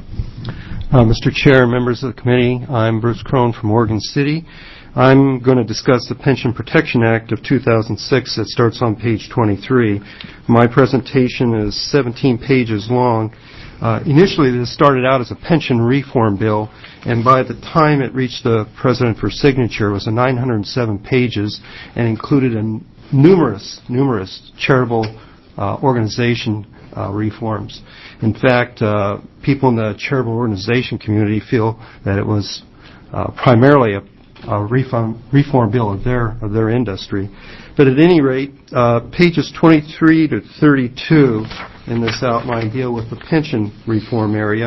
Uh, Mister Chair, members of the committee, I'm Bruce Crone from Oregon City. I'm going to discuss the Pension Protection Act of two thousand six that starts on page twenty-three. My presentation is seventeen pages long. Uh, initially, this started out as a pension reform bill, and by the time it reached the President for signature, it was a nine hundred seven pages and included a numerous, numerous charitable uh, organization uh, reforms. In fact, uh, people in the charitable organization community feel that it was uh, primarily a, a reform, reform bill of their of their industry. But at any rate, uh, pages twenty-three to thirty-two in this outline deal with the pension reform area.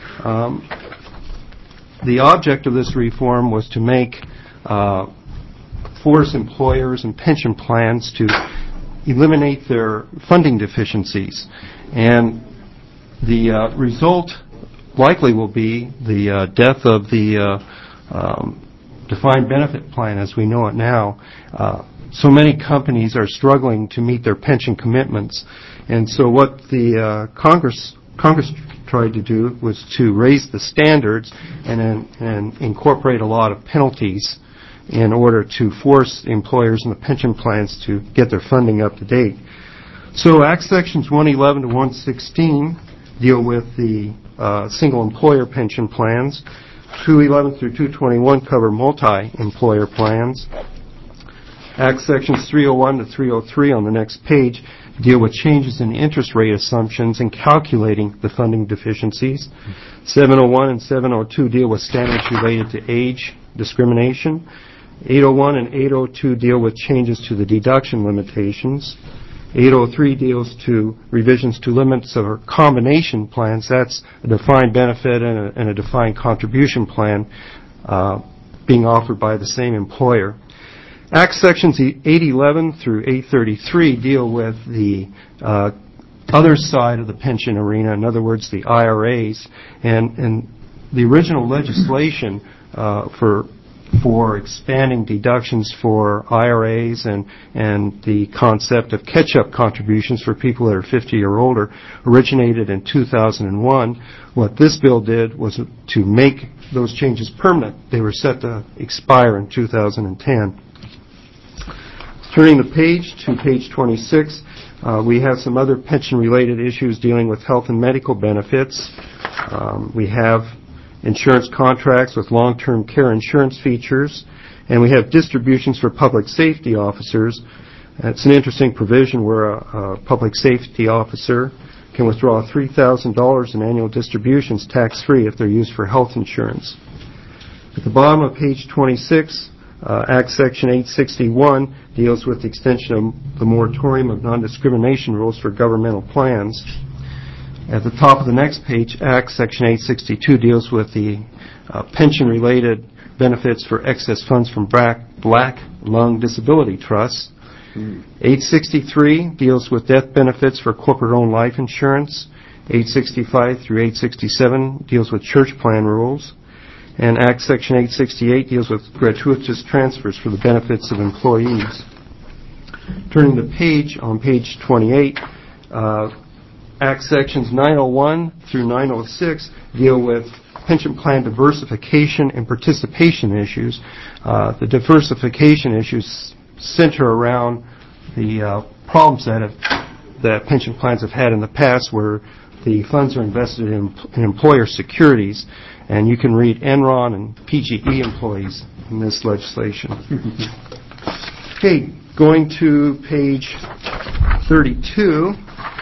Um, the object of this reform was to make uh, force employers and pension plans to eliminate their funding deficiencies. And the uh, result likely will be the uh, death of the uh, um, defined benefit plan as we know it now. Uh, so many companies are struggling to meet their pension commitments. And so what the uh, Congress Congress tried to do was to raise the standards and, and incorporate a lot of penalties in order to force employers and the pension plans to get their funding up to date. So Act Sections one eleven to one sixteen deal with the uh, single employer pension plans. two eleven through two twenty-one cover multi-employer plans. Act Sections three oh one to three oh three on the next page deal with changes in interest rate assumptions and calculating the funding deficiencies. seven oh one and seven oh two deal with standards related to age discrimination. eight oh one and eight oh two deal with changes to the deduction limitations. eight oh three deals to revisions to limits of combination plans. That's a defined benefit and a, and a defined contribution plan uh, being offered by the same employer. Act Sections eight eleven through eight thirty-three deal with the uh, other side of the pension arena, in other words, the I R As. And, and the original legislation uh, for for expanding deductions for I R As and, and the concept of catch-up contributions for people that are fifty or older originated in two thousand one. What this bill did was to make those changes permanent. They were set to expire in two thousand ten. Turning the page to page twenty-six, uh, we have some other pension-related issues dealing with health and medical benefits. Um, we have insurance contracts with long-term care insurance features, and we have distributions for public safety officers. It's an interesting provision where a, a public safety officer can withdraw three thousand dollars in annual distributions tax-free if they're used for health insurance. At the bottom of page twenty-six, uh, Act Section eight sixty-one deals with the extension of the moratorium of non-discrimination rules for governmental plans. At the top of the next page, Act Section eight sixty-two deals with the uh, pension-related benefits for excess funds from black, black lung disability trusts. Mm. eight sixty-three deals with death benefits for corporate-owned life insurance. eight sixty-five through eight sixty-seven deals with church plan rules. And Act Section eight sixty-eight deals with gratuitous transfers for the benefits of employees. Turning the page, on page twenty-eight, uh, Act Sections nine oh one through nine oh six deal with pension plan diversification and participation issues. Uh, the diversification issues center around the uh, problems that have, that pension plans have had in the past, where the funds are invested in, in employer securities, and you can read Enron and P G E employees in this legislation. Okay, going to page thirty-two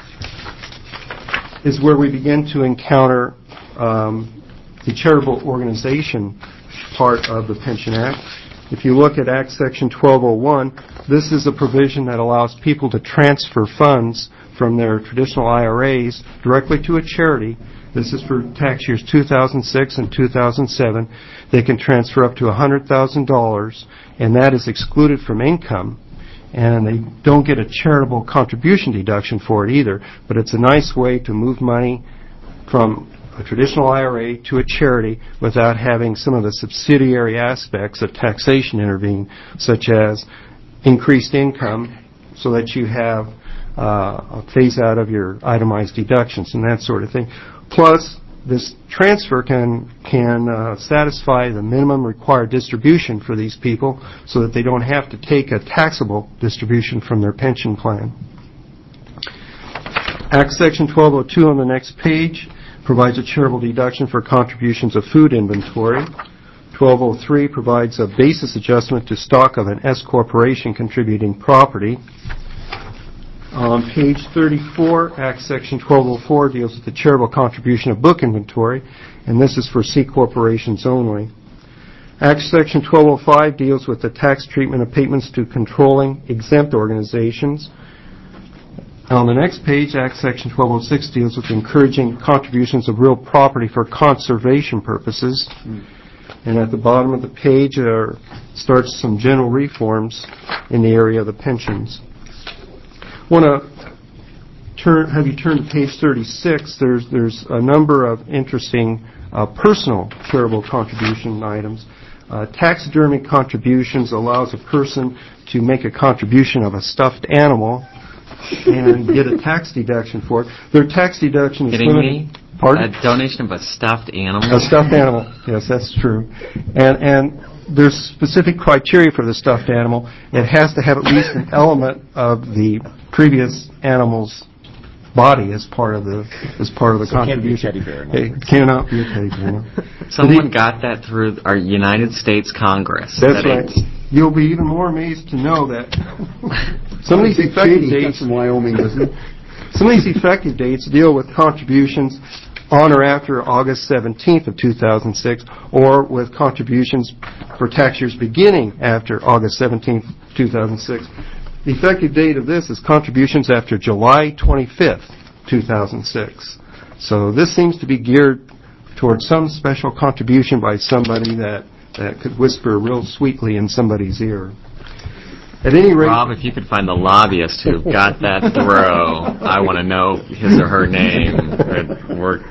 is where we begin to encounter um, the charitable organization part of the Pension Act. If you look at Act Section twelve oh one, this is a provision that allows people to transfer funds from their traditional I R As directly to a charity. This is for tax years two thousand six and two thousand seven. They can transfer up to one hundred thousand dollars, and that is excluded from income. And they don't get a charitable contribution deduction for it either, but it's a nice way to move money from a traditional I R A to a charity without having some of the subsidiary aspects of taxation intervene, such as increased income, so that you have uh, a phase out of your itemized deductions and that sort of thing. Plus, this transfer can can uh, satisfy the minimum required distribution for these people, so that they don't have to take a taxable distribution from their pension plan. Act Section twelve oh two on the next page provides a charitable deduction for contributions of food inventory. twelve oh three provides a basis adjustment to stock of an S corporation contributing property. On page thirty-four, Act Section twelve oh four deals with the charitable contribution of book inventory, and this is for C corporations only. Act Section twelve oh five deals with the tax treatment of payments to controlling exempt organizations. On the next page, Act Section twelve oh six deals with encouraging contributions of real property for conservation purposes. Mm. And at the bottom of the page uh, starts some general reforms in the area of the pensions. I want to turn, have you turn to page thirty-six. There's there's a number of interesting uh, personal charitable contribution items. Uh, taxidermy contributions allows a person to make a contribution of a stuffed animal and get a tax deduction for it. Their tax deduction is Kidding me? Pardon? A donation of a stuffed animal? A stuffed animal. Yes, that's true. And and there's specific criteria for the stuffed animal. It has to have at least an element of the previous animal's body as part of the as part of the so contribution. It can't be a teddy bear. It cannot be a teddy bear. No. Someone he, got that through our United States Congress. That's that right. You'll be even more amazed to know that some of these effective dates from Wyoming, isn't it? Some of these effective dates deal with contributions on or after August seventeenth of two thousand six, or with contributions for tax years beginning after August seventeenth, two thousand six. The effective date of this is contributions after July twenty-fifth, two thousand six. So this seems to be geared towards some special contribution by somebody that, that could whisper real sweetly in somebody's ear. At any rate, Rob, if you could find the lobbyist who got that throw, I want to know his or her name. We're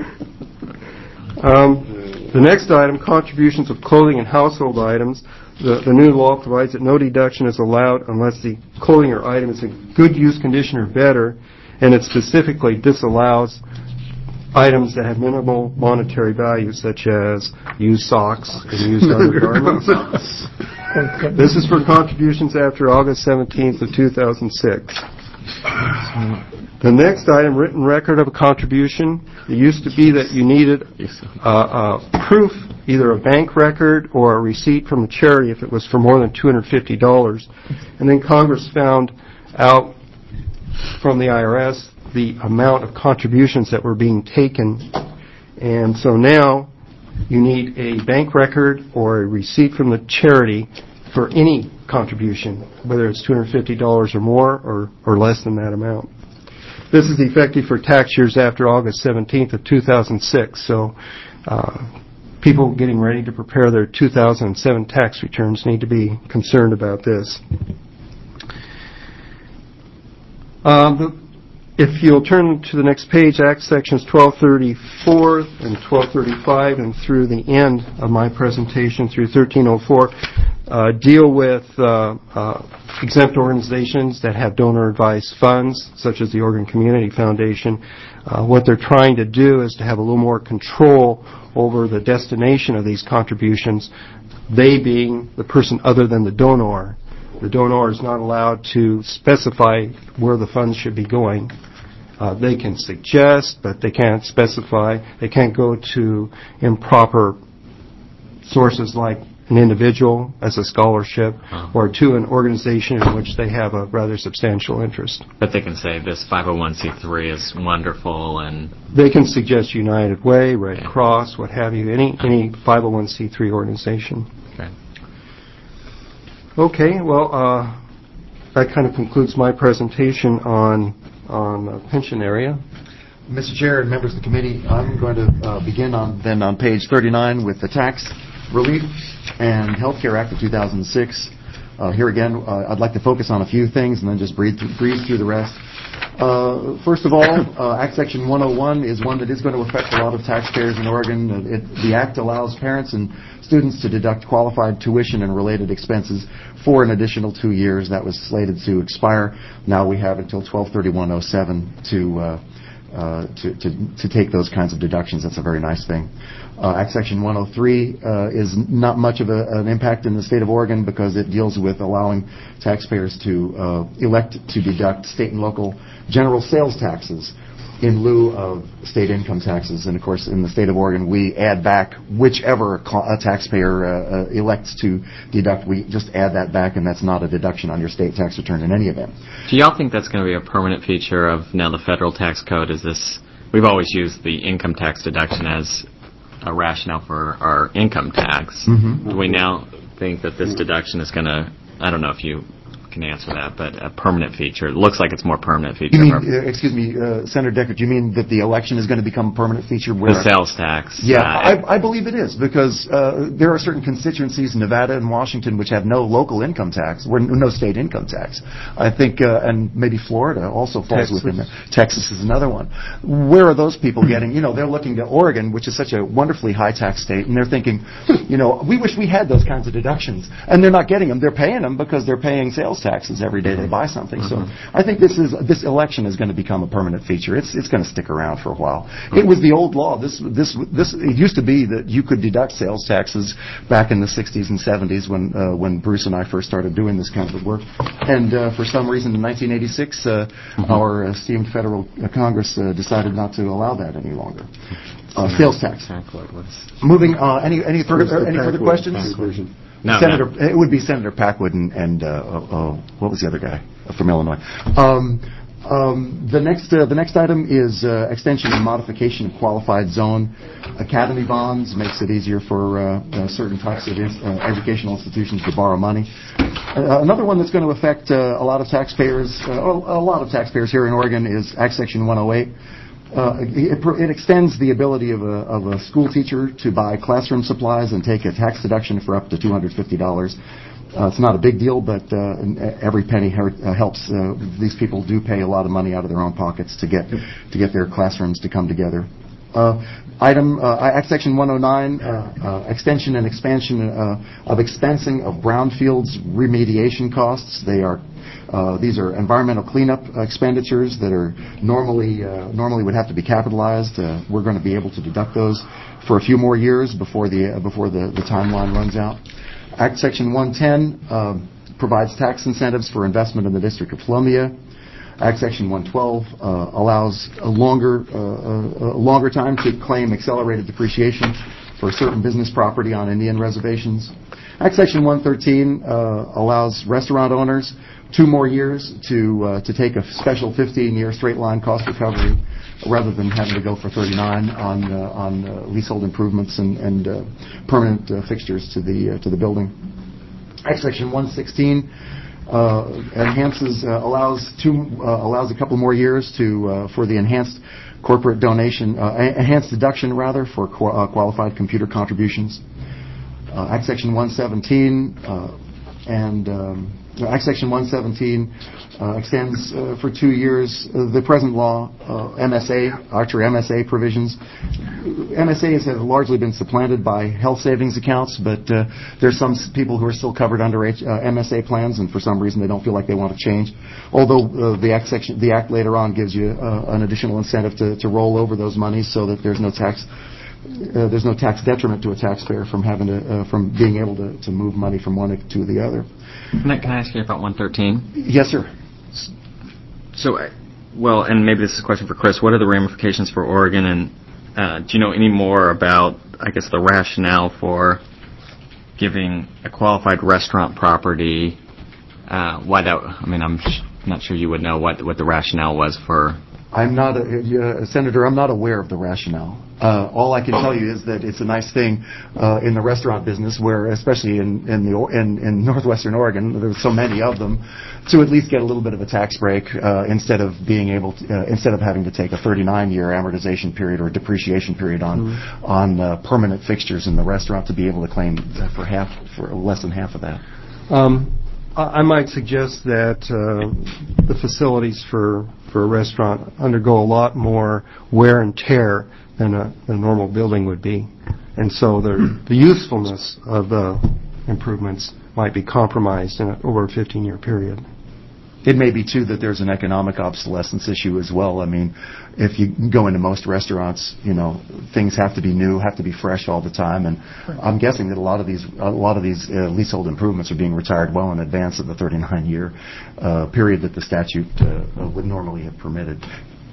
um, the next item, contributions of clothing and household items. The, the new law provides that no deduction is allowed unless the clothing or item is in good use condition or better, and it specifically disallows items that have minimal monetary value, such as used socks and used undergarments. This is for contributions after August seventeenth of two thousand six. The next item, written record of a contribution. It used to be that you needed uh, uh, proof, either a bank record or a receipt from the charity if it was for more than two hundred fifty dollars. And then Congress found out from the I R S the amount of contributions that were being taken. And so now you need a bank record or a receipt from the charity for any contribution, whether it's two hundred fifty dollars or more or, or less than that amount. This is effective for tax years after August seventeenth of two thousand six, so uh, people getting ready to prepare their two thousand seven tax returns need to be concerned about this. Uh, the, if you'll turn to the next page, Act Sections twelve thirty-four and twelve thirty-five and through the end of my presentation through thirteen oh four uh, deal with uh, uh, exempt organizations that have donor-advised funds, such as the Oregon Community Foundation. Uh, what they're trying to do is to have a little more control over the destination of these contributions, they being the person other than the donor. The donor is not allowed to specify where the funds should be going. Uh, they can suggest, but they can't specify. They can't go to improper sources like an individual as a scholarship or to an organization in which they have a rather substantial interest. But they can say this five oh one c three is wonderful, and they can suggest United Way, Red Cross, what have you, any any five oh one c three organization. Okay. Okay, well, uh, that kind of concludes my presentation on on the pension area. Mister Chair and members of the committee, I'm going to uh, begin on then on page thirty-nine with the Tax Relief and Healthcare Act of two thousand six. Uh, here again, uh, I'd like to focus on a few things and then just breeze through, breeze through the rest. Uh, first of all, uh, Act Section one oh one is one that is going to affect a lot of taxpayers in Oregon. Uh, it, the Act allows parents and students to deduct qualified tuition and related expenses for an additional two years. That was slated to expire. Now we have until twelve thirty-one oh seven to uh, uh, to, to to take those kinds of deductions. That's a very nice thing. Uh, Act Section one oh three uh, is not much of a, an impact in the state of Oregon because it deals with allowing taxpayers to uh, elect to deduct state and local general sales taxes in lieu of state income taxes. And, of course, in the state of Oregon, we add back whichever a taxpayer uh, uh, elects to deduct. We just add that back, and that's not a deduction on your state tax return in any event. Do y'all think that's going to be a permanent feature of now the federal tax code? Is this, we've always used the income tax deduction as a rationale for our income tax. Mm-hmm. Do we now think that this deduction is going to, I don't know if you can answer that, but a permanent feature? It looks like it's more permanent feature. You mean, uh, excuse me, uh, Senator Decker, do you mean that the election is going to become a permanent feature? Where the sales tax. Yeah, uh, I, I believe it is because uh, there are certain constituencies in Nevada and Washington which have no local income tax, or no state income tax. I think, uh, and maybe Florida also falls Texas. within there. Texas is another one. Where are those people getting, you know, they're looking to Oregon, which is such a wonderfully high tax state, and they're thinking, you know, we wish we had those kinds of deductions. And they're not getting them. They're paying them because they're paying sales taxes every day they buy something. So I think this is this election is going to become a permanent feature. It's it's going to stick around for a while. It was the old law. This this this it used to be that you could deduct sales taxes back in the sixties and seventies when uh, when Bruce and I first started doing this kind of work. And uh, for some reason in nineteen eighty-six, uh, mm-hmm. our esteemed federal uh, Congress uh, decided not to allow that any longer. Uh, sales tax. Moving. Uh, any any further any further questions? No, Senator, no. It would be Senator Packwood and, and uh, uh, what was the other guy from Illinois? Um, um, the next uh, the next item is uh, extension and modification of qualified zone. Academy bonds makes it easier for uh, uh, certain types of in, uh, educational institutions to borrow money. Uh, another one that's going to affect uh, a lot of taxpayers, uh, a lot of taxpayers here in Oregon is Act Section one oh eight. Uh, it, it extends the ability of a, of a school teacher to buy classroom supplies and take a tax deduction for up to two hundred fifty dollars. Uh, it's not a big deal, but uh, every penny hurt, uh, helps. Uh, these people do pay a lot of money out of their own pockets to get to get their classrooms to come together. Uh, item uh, Act Section one oh nine, uh, uh, extension and expansion uh, of expensing of brownfields remediation costs. They are Uh, these are environmental cleanup expenditures that are normally uh, normally would have to be capitalized. Uh, we're going to be able to deduct those for a few more years before the uh, before the, the timeline runs out. Act Section one ten uh, provides tax incentives for investment in the District of Columbia. Act Section one twelve uh, allows a longer uh, a longer time to claim accelerated depreciation for certain business property on Indian reservations. Act Section one thirteen uh, allows restaurant owners two more years to uh, to take a special fifteen-year straight-line cost recovery rather than having to go for thirty-nine on uh, on uh, leasehold improvements and, and uh, permanent uh, fixtures to the uh, to the building. Act Section one sixteen uh, enhances uh, allows two uh, allows a couple more years to uh, for the enhanced corporate donation uh, enhanced deduction rather for qu- uh, qualified computer contributions. Uh, Act Section one seventeen uh, and um, Act Section one seventeen uh, extends uh, for two years uh, the present law uh, M S A, Archer M S A provisions. M S As have largely been supplanted by health savings accounts, but uh, there's some people who are still covered under H, uh, M S A plans, and for some reason they don't feel like they want to change. Although uh, the Act section, the Act later on gives you uh, an additional incentive to, to roll over those monies so that there's no tax. Uh, there's no tax detriment to a taxpayer from having to uh, from being able to, to move money from one to the other. Can I, can I ask you about one thirteen? Yes, sir. So, uh, well, and maybe this is a question for Chris. What are the ramifications for Oregon, and uh, do you know any more about, I guess, the rationale for giving a qualified restaurant property? Uh, why that? I mean, I'm sh- not sure you would know what what the rationale was for. I'm not, a, uh, Senator, I'm not aware of the rationale. Uh, all I can tell you is that it's a nice thing uh, in the restaurant business, where, especially in in, the, in in northwestern Oregon, there's so many of them, to at least get a little bit of a tax break uh, instead of being able to, uh, instead of having to take a thirty-nine year amortization period or depreciation period on mm-hmm. on uh, permanent fixtures in the restaurant, to be able to claim for half for less than half of that. Um, I might suggest that uh, the facilities for, for a restaurant undergo a lot more wear and tear than a, a normal building would be. And so the, the usefulness of the improvements might be compromised in a, over a fifteen-year period. It may be, too, that there's an economic obsolescence issue as well. I mean, if you go into most restaurants, you know, things have to be new, have to be fresh all the time, and I'm guessing that a lot of these a lot of these uh, leasehold improvements are being retired well in advance of the thirty-nine year uh, period that the statute uh, would normally have permitted.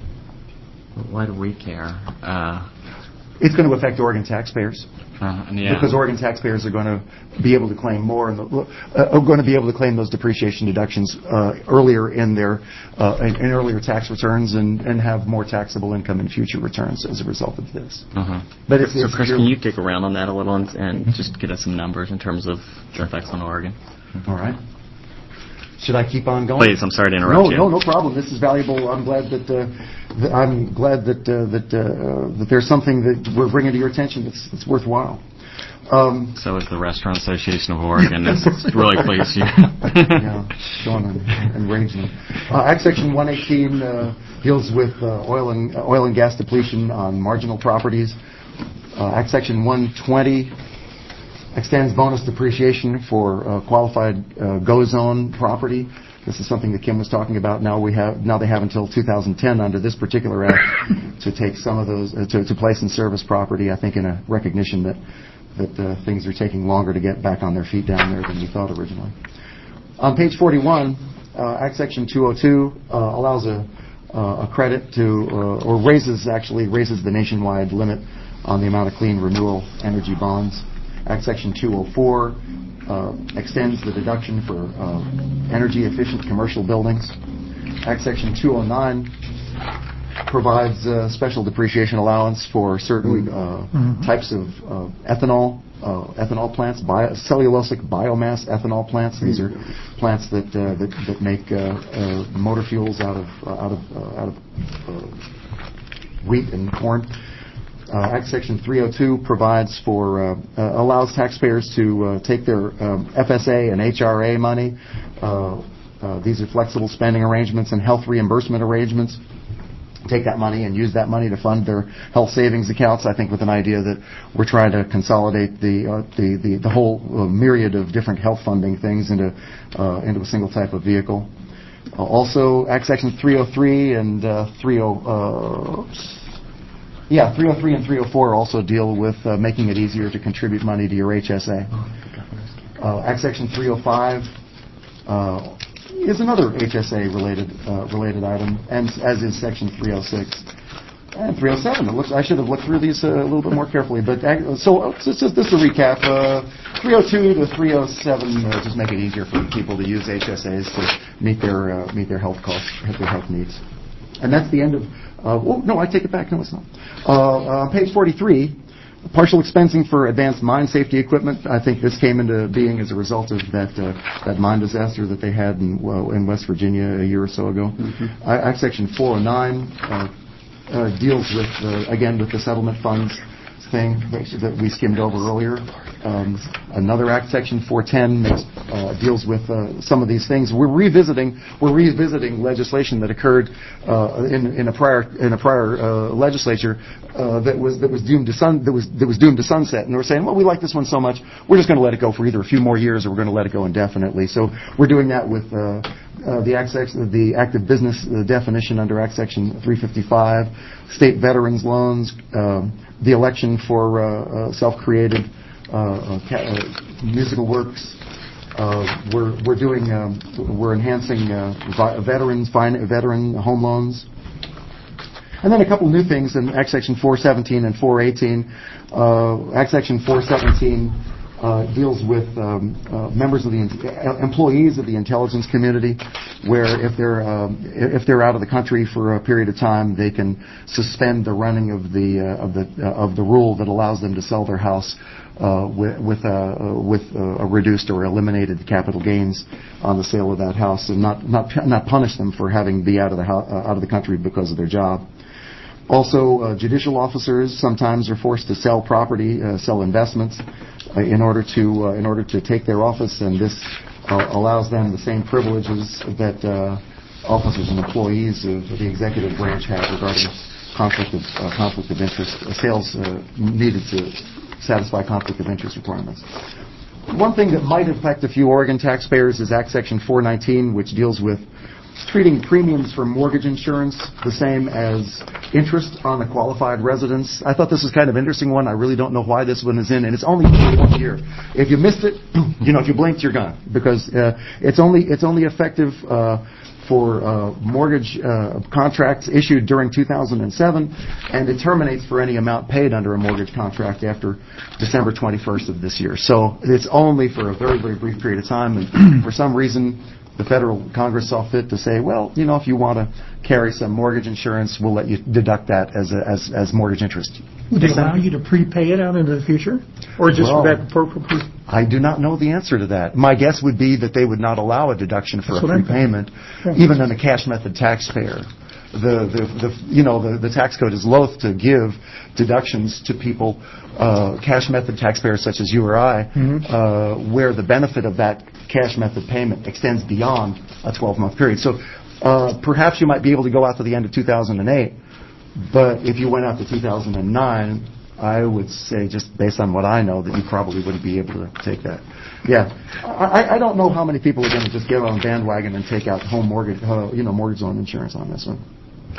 Why do we care? Uh, it's going to affect Oregon taxpayers. Uh, yeah. Because Oregon taxpayers are going to be able to claim more, and uh, are going to be able to claim those depreciation deductions uh, earlier in their uh, in, in earlier tax returns, and, and have more taxable income in future returns as a result of this. Uh-huh. But it's, so, it's Chris, can you dig around on that a little and, and just get us some numbers in terms of the effects on Oregon? All right. Should I keep on going? Please, I'm sorry to interrupt no, you. No, no problem. This is valuable. I'm glad that uh, th- I'm glad that uh, that uh, that there's something that we're bringing to your attention that's, that's worthwhile. Um, so is the Restaurant Association of Oregon. It's really pleased you. Yeah, Sean and, and Rangeland. Uh, Act Section one eighteen uh, deals with uh, oil and uh, oil and gas depletion on marginal properties. Uh, Act Section one twenty extends bonus depreciation for uh, qualified uh, GO zone property. This is something that Kim was talking about. Now we have now they have until two thousand ten under this particular act to take some of those uh, to, to place in service property. I think in a recognition that that uh, things are taking longer to get back on their feet down there than we thought originally. On page forty-one, uh, Act Section two oh two uh, allows a, uh, a credit to, uh, or raises actually raises the nationwide limit on the amount of clean renewal energy bonds. Act Section two oh four uh, extends the deduction for uh, energy efficient commercial buildings. Act Section two oh nine provides uh, special depreciation allowance for certain uh, mm-hmm. types of uh, ethanol uh, ethanol plants, bio, cellulosic biomass ethanol plants. These are plants that uh, that, that make uh, uh, motor fuels out of uh, out of uh, out of uh, wheat and corn. Uh, Act Section three oh two provides for uh, uh, allows taxpayers to uh, take their um, F S A and H R A money. Uh, uh, these are flexible spending arrangements and health reimbursement arrangements. Take that money and use that money to fund their health savings accounts. I think with an idea that we're trying to consolidate the uh, the, the the whole uh, myriad of different health funding things into uh, into a single type of vehicle. Uh, also, Act Section three oh three and uh, three oh uh, yeah three oh three and three oh four also deal with uh, making it easier to contribute money to your H S A. Uh, Act Section three oh five. Uh, is another H S A related uh, related item, and as is Section three oh six. And three oh seven. It looks. I should have looked through these uh, a little bit more carefully. But uh, so this is this is a recap. Uh, three oh two to three oh seven uh, just make it easier for people to use H S As to meet their uh, meet their health costs, their health needs. And that's the end of. Uh, oh no, I take it back. No, it's not. Uh, on page forty-three, partial expensing for advanced mine safety equipment. I think this came into being as a result of that uh, that mine disaster that they had in well, in West Virginia a year or so ago. Mm-hmm. I, Act Section four oh nine. Uh, Uh, deals with, uh, again, with the settlement funds thing that we skimmed over earlier. Um, another Act, Section four ten, makes, uh, deals with uh, some of these things. We're revisiting we're revisiting legislation that occurred uh, in, in a prior in a prior uh, legislature uh, that was that was doomed to sun that was that was doomed to sunset. And we're saying, well, we like this one so much, we're just going to let it go for either a few more years or we're going to let it go indefinitely. So we're doing that with. Uh, Uh, the Act section, the active business uh, definition under Act Section three fifty-five, state veterans loans, um, the election for uh, uh, self-created uh, uh, ca- uh, musical works. Uh, we're we're doing um, we're enhancing uh, vi- veterans fin- veteran home loans, and then a couple new things in Act Section four seventeen and four eighteen. Uh, Act Section four seventeen. Uh, deals with um, uh, members of the uh, employees of the intelligence community, where if they're um, if they're out of the country for a period of time, they can suspend the running of the uh, of the uh, of the rule that allows them to sell their house uh, with with, uh, with uh, a reduced or eliminated capital gains on the sale of that house, and not not not punish them for having to be out of the ho- uh, out of the country because of their job. Also, uh, judicial officers sometimes are forced to sell property, uh, sell investments, uh, in order to uh, in order to take their office, and this uh, allows them the same privileges that uh, officers and employees of the executive branch have regarding conflict of uh, conflict of interest, uh, sales uh, needed to satisfy conflict of interest requirements. One thing that might affect a few Oregon taxpayers is Act Section four nineteen, which deals with treating premiums for mortgage insurance the same as interest on a qualified residence. I thought this was kind of an interesting one. I really don't know why this one is in, and it's only for one year. If you missed it, you know, if you blinked, you're gone, because uh, it's only it's only effective uh, for uh, mortgage uh, contracts issued during two thousand seven, and it terminates for any amount paid under a mortgage contract after December twenty-first of this year. So it's only for a very, very brief period of time, and for some reason, the federal Congress saw fit to say, well, you know, if you want to carry some mortgage insurance, we'll let you deduct that as a, as, as mortgage interest. Would they allow you to prepay it out into the future, or just well, for that purpose? I do not know the answer to that. My guess would be that they would not allow a deduction for That's a prepayment, yeah. even in a cash method taxpayer. The, the, the you know the, the tax code is loath to give deductions to people, uh, cash method taxpayers such as you or I, mm-hmm. uh, where the benefit of that cash method payment extends beyond a twelve-month period. So uh, perhaps you might be able to go out to the end of two thousand eight, but if you went out to two thousand nine, I would say, just based on what I know, that you probably wouldn't be able to take that. Yeah, I, I don't know how many people are going to just get on a bandwagon and take out home mortgage, uh, you know, mortgage loan insurance on this one.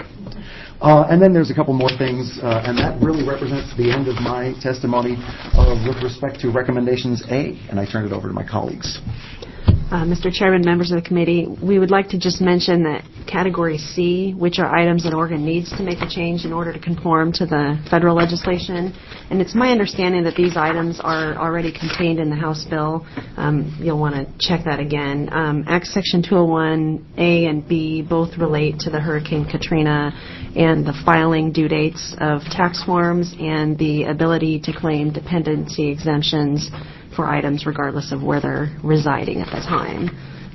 Uh, and then there's a couple more things, uh, and that really represents the end of my testimony uh, with respect to recommendations A, and I turn it over to my colleagues. Uh, Mister Chairman, members of the committee, we would like to just mention that Category C, which are items that Oregon needs to make a change in order to conform to the federal legislation. And it's my understanding that these items are already contained in the House bill. Um, you'll want to check that again. Um, Act Section two oh one A and B both relate to the Hurricane Katrina and the filing due dates of tax forms and the ability to claim dependency exemptions for items regardless of where they're residing at the time.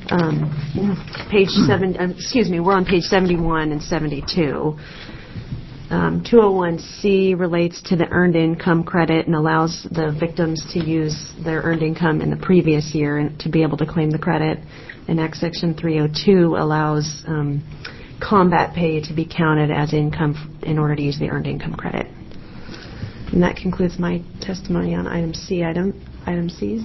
Um, page seven, uh, excuse me, we're on page seventy-one and seventy-two. Um, two oh one C relates to the earned income credit and allows the victims to use their earned income in the previous year and to be able to claim the credit. And Act Section three oh two allows um, combat pay to be counted as income in order to use the earned income credit. And that concludes my testimony on item C. Item item C's.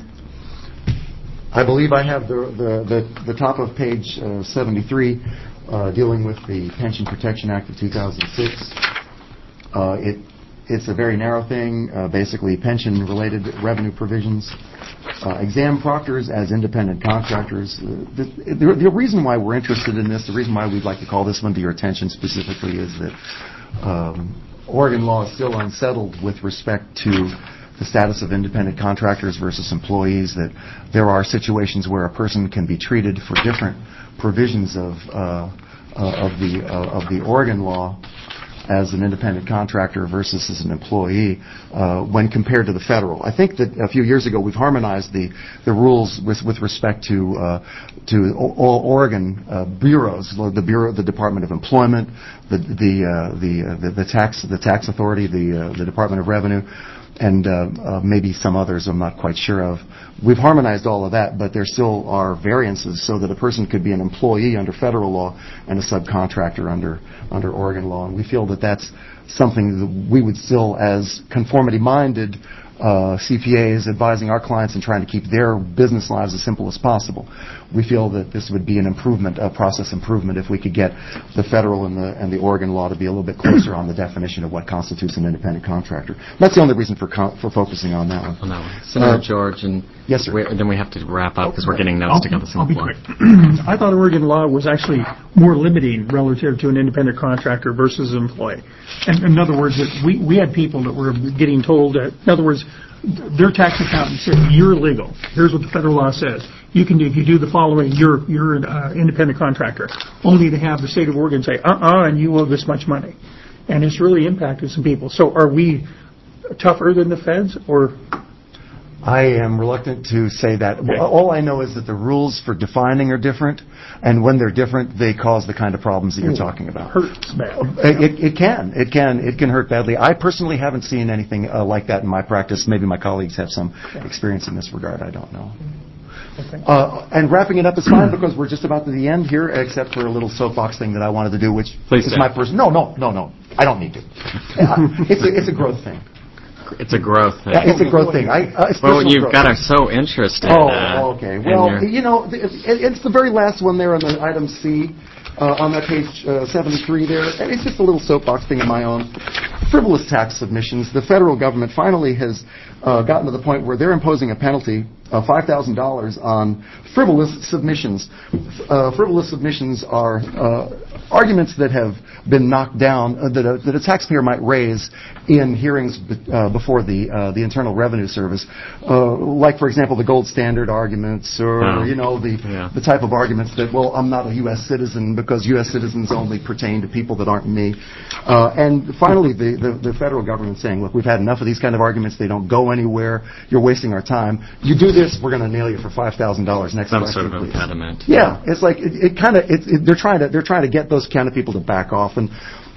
I believe I have the the, the, the top of page uh, seventy-three uh, dealing with the Pension Protection Act of two thousand six. Uh, it it's a very narrow thing, uh, basically pension-related revenue provisions. Uh, exam proctors as independent contractors. Uh, the, the, the reason why we're interested in this, the reason why we'd like to call this one to your attention specifically, is that um, Oregon law is still unsettled with respect to the status of independent contractors versus employees, that there are situations where a person can be treated for different provisions of uh, uh, of the uh, of the Oregon law as an independent contractor versus as an employee uh, when compared to the federal. I think that a few years ago we've harmonized the, the rules with, with respect to uh, to all Oregon uh, bureaus, the bureau, the Department of Employment, the the uh, the, uh, the the tax the tax authority, the uh, the Department of Revenue, and uh, uh, maybe some others I'm not quite sure of. We've harmonized all of that, but there still are variances so that a person could be an employee under federal law and a subcontractor under under Oregon law. And we feel that that's something that we would still, as conformity-minded uh, C P As advising our clients and trying to keep their business lives as simple as possible, we feel that this would be an improvement, a process improvement, if we could get the federal and the and the Oregon law to be a little bit closer on the definition of what constitutes an independent contractor. That's the only reason for con- for focusing on that one. On that one. Senator Uh, George, and yes, sir. We, then we have to wrap up because we're getting notes I'll, to go this I'll be floor. quick. I thought Oregon law was actually more limiting relative to an independent contractor versus an employee. And in other words, that we, we had people that were getting told that, in other words, their tax accountant said, you're legal. Here's what the federal law says. You can do, if you do the following, you're, you're an uh, independent contractor. Only to have the state of Oregon say, uh-uh, and you owe this much money. And it's really impacted some people. So are we tougher than the feds, or? I am reluctant to say that. Okay. All I know is that the rules for defining are different, and when they're different, they cause the kind of problems that you're Ooh, talking about. Hurts bad. It, it can. It can. It can hurt badly. I personally haven't seen anything uh, like that in my practice. Maybe my colleagues have some experience in this regard. I don't know. Okay. Uh, and wrapping it up is fine because we're just about to the end here, except for a little soapbox thing that I wanted to do, which Please is do. my person. No, no, no, no. I don't need to. it's a, it's a growth thing. It's a growth thing. Yeah, it's a growth thing. I, uh, it's well, personal you've growth. got us so interested. Oh, uh, okay. in Well, your- you know, it, it's the very last one there on the item C, uh, on that page uh, seventy-three there. And it's just a little soapbox thing of my own. Frivolous tax submissions. The federal government finally has uh, gotten to the point where they're imposing a penalty of five thousand dollars on frivolous submissions. Uh, frivolous submissions are uh, arguments that have been knocked down uh, that, a, that a taxpayer might raise in hearings be, uh, before the uh, the Internal Revenue Service, uh, like for example the gold standard arguments, or Oh. you know the Yeah. the type of arguments that, well, I'm not a U S citizen because U S citizens only pertain to people that aren't me. Uh, and finally, the, the the federal government saying, look, we've had enough of these kind of arguments. They don't go anywhere. You're wasting our time. You do this, we're going to nail you for five thousand dollars. Next some question, sort of please. impediment. Yeah, it's like it, it kind of it, it, they're trying to they're trying to get those kind of people to back off, and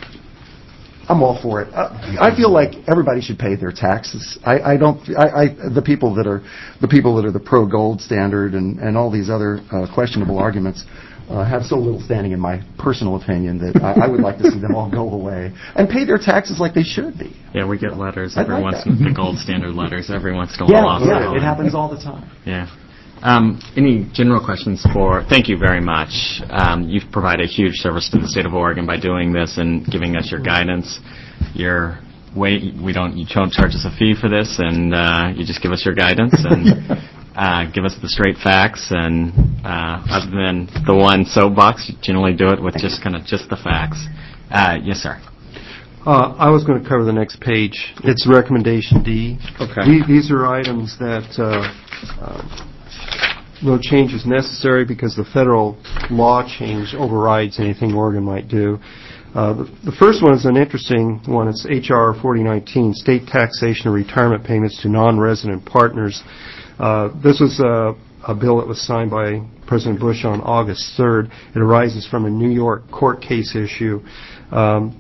I'm all for it. Uh, I feel like everybody should pay their taxes. I, I don't. I, I the people that are the people that are the pro gold standard and and all these other uh, questionable arguments uh, have so little standing in my personal opinion that I, I would like to see them all go away and pay their taxes like they should be. Yeah, we get letters I'd every like once that. in the gold standard letters every once in a Yeah, while. yeah, so- it happens all the time. Yeah. Um, any general questions for? Thank you very much. Um, you've provided huge service to the state of Oregon by doing this and giving us your guidance. Your way, we don't, you don't charge us a fee for this, and uh, you just give us your guidance and uh, give us the straight facts. And uh, other than the one soapbox, you generally do it with just kind of just the facts. Uh, yes, sir. Uh, I was going to cover the next page. It's recommendation D. Okay. These, these are items that uh, uh, no change is necessary because the federal law change overrides anything Oregon might do. Uh, the, the first one is an interesting one. It's H R forty nineteen, State Taxation of Retirement Payments to Non-Resident Partners. Uh, this was a, a bill that was signed by President Bush on August third. It arises from a New York court case issue. Um,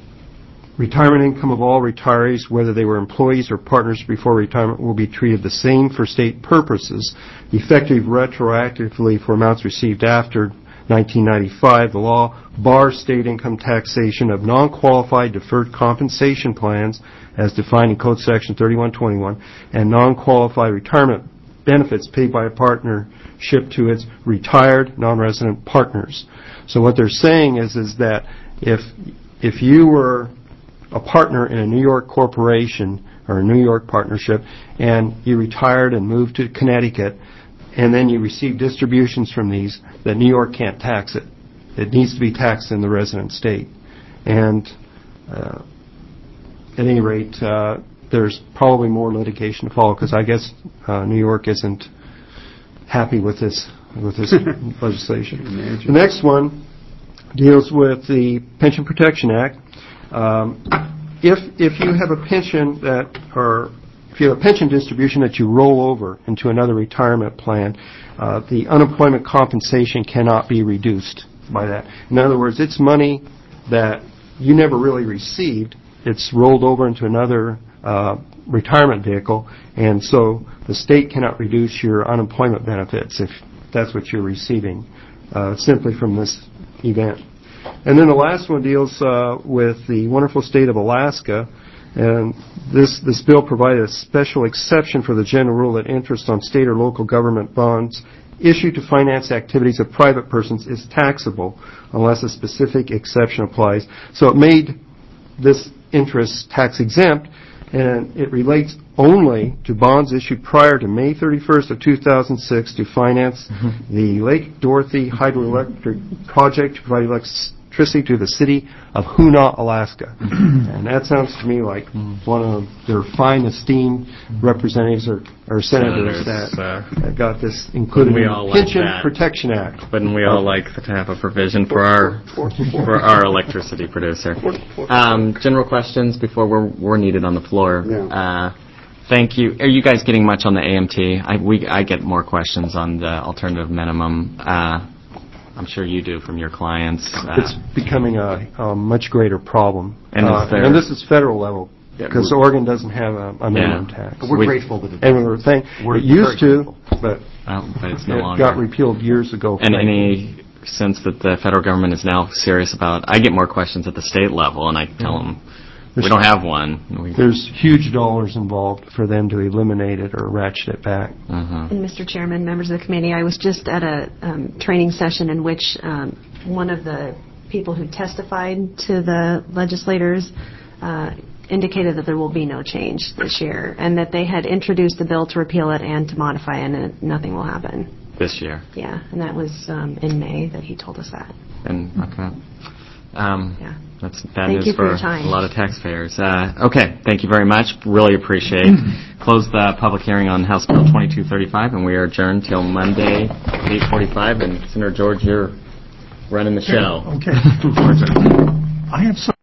Retirement income of all retirees, whether they were employees or partners before retirement, will be treated the same for state purposes, effective retroactively for amounts received after nineteen ninety-five. The law bars state income taxation of non-qualified deferred compensation plans, as defined in Code Section thirty-one twenty-one, and non-qualified retirement benefits paid by a partnership to its retired non-resident partners. So what they're saying is, is that if if you were a partner in a New York corporation or a New York partnership, and you retired and moved to Connecticut, and then you receive distributions from these, that New York can't tax it. It needs to be taxed in the resident state. And uh, at any rate, uh, there's probably more litigation to follow because I guess uh, New York isn't happy with this with this legislation. The next one deals with the Pension Protection Act. Um, if if you have a pension that, or if you have a pension distribution that you roll over into another retirement plan, uh, the unemployment compensation cannot be reduced by that. In other words, it's money that you never really received. It's rolled over into another uh, retirement vehicle, and so the state cannot reduce your unemployment benefits if that's what you're receiving uh, simply from this event. And then the last one deals uh, with the wonderful state of Alaska, and this this bill provided a special exception for the general rule that interest on state or local government bonds issued to finance activities of private persons is taxable unless a specific exception applies. So it made this interest tax exempt, and it relates only to bonds issued prior to May thirty-first of two thousand six to finance mm-hmm. the Lake Dorothy hydroelectric project to provide electricity to the city of Hoonah, Alaska. And that sounds to me like one of their fine esteemed representatives or, or senators, senators that uh, got this included in the Pension like Protection Act. Wouldn't we all like to have a provision for our for our electricity producer? Um, general questions before we're, we're needed on the floor. Yeah. Uh, thank you. Are you guys getting much on the A M T? I, we, I get more questions on the alternative minimum. Uh, I'm sure you do from your clients. Uh, it's becoming a, a much greater problem. And, uh, and this is federal level, because yeah, Oregon doesn't have a, a minimum yeah. tax. But we're we, grateful that it And we were saying, we're it used to, but, well, but it's no it longer. got repealed years ago. And any sense that the federal government is now serious about, I get more questions at the state level, and I tell mm. them, There's we don't have one. We, there's huge dollars involved for them to eliminate it or ratchet it back. Uh-huh. And Mister Chairman, members of the committee, I was just at a um, training session in which um, one of the people who testified to the legislators uh, indicated that there will be no change this year, and that they had introduced the bill to repeal it and to modify it, and nothing will happen. This year? Yeah, and that was um, in May that he told us that. And, okay. Um, yeah. That's bad thank news you for, for your time. a lot of taxpayers. Uh, okay, thank you very much. Really appreciate. Close the public hearing on House Bill twenty-two thirty-five, and we are adjourned till Monday, eight forty-five. And Senator George, you're running the show. Okay. I have some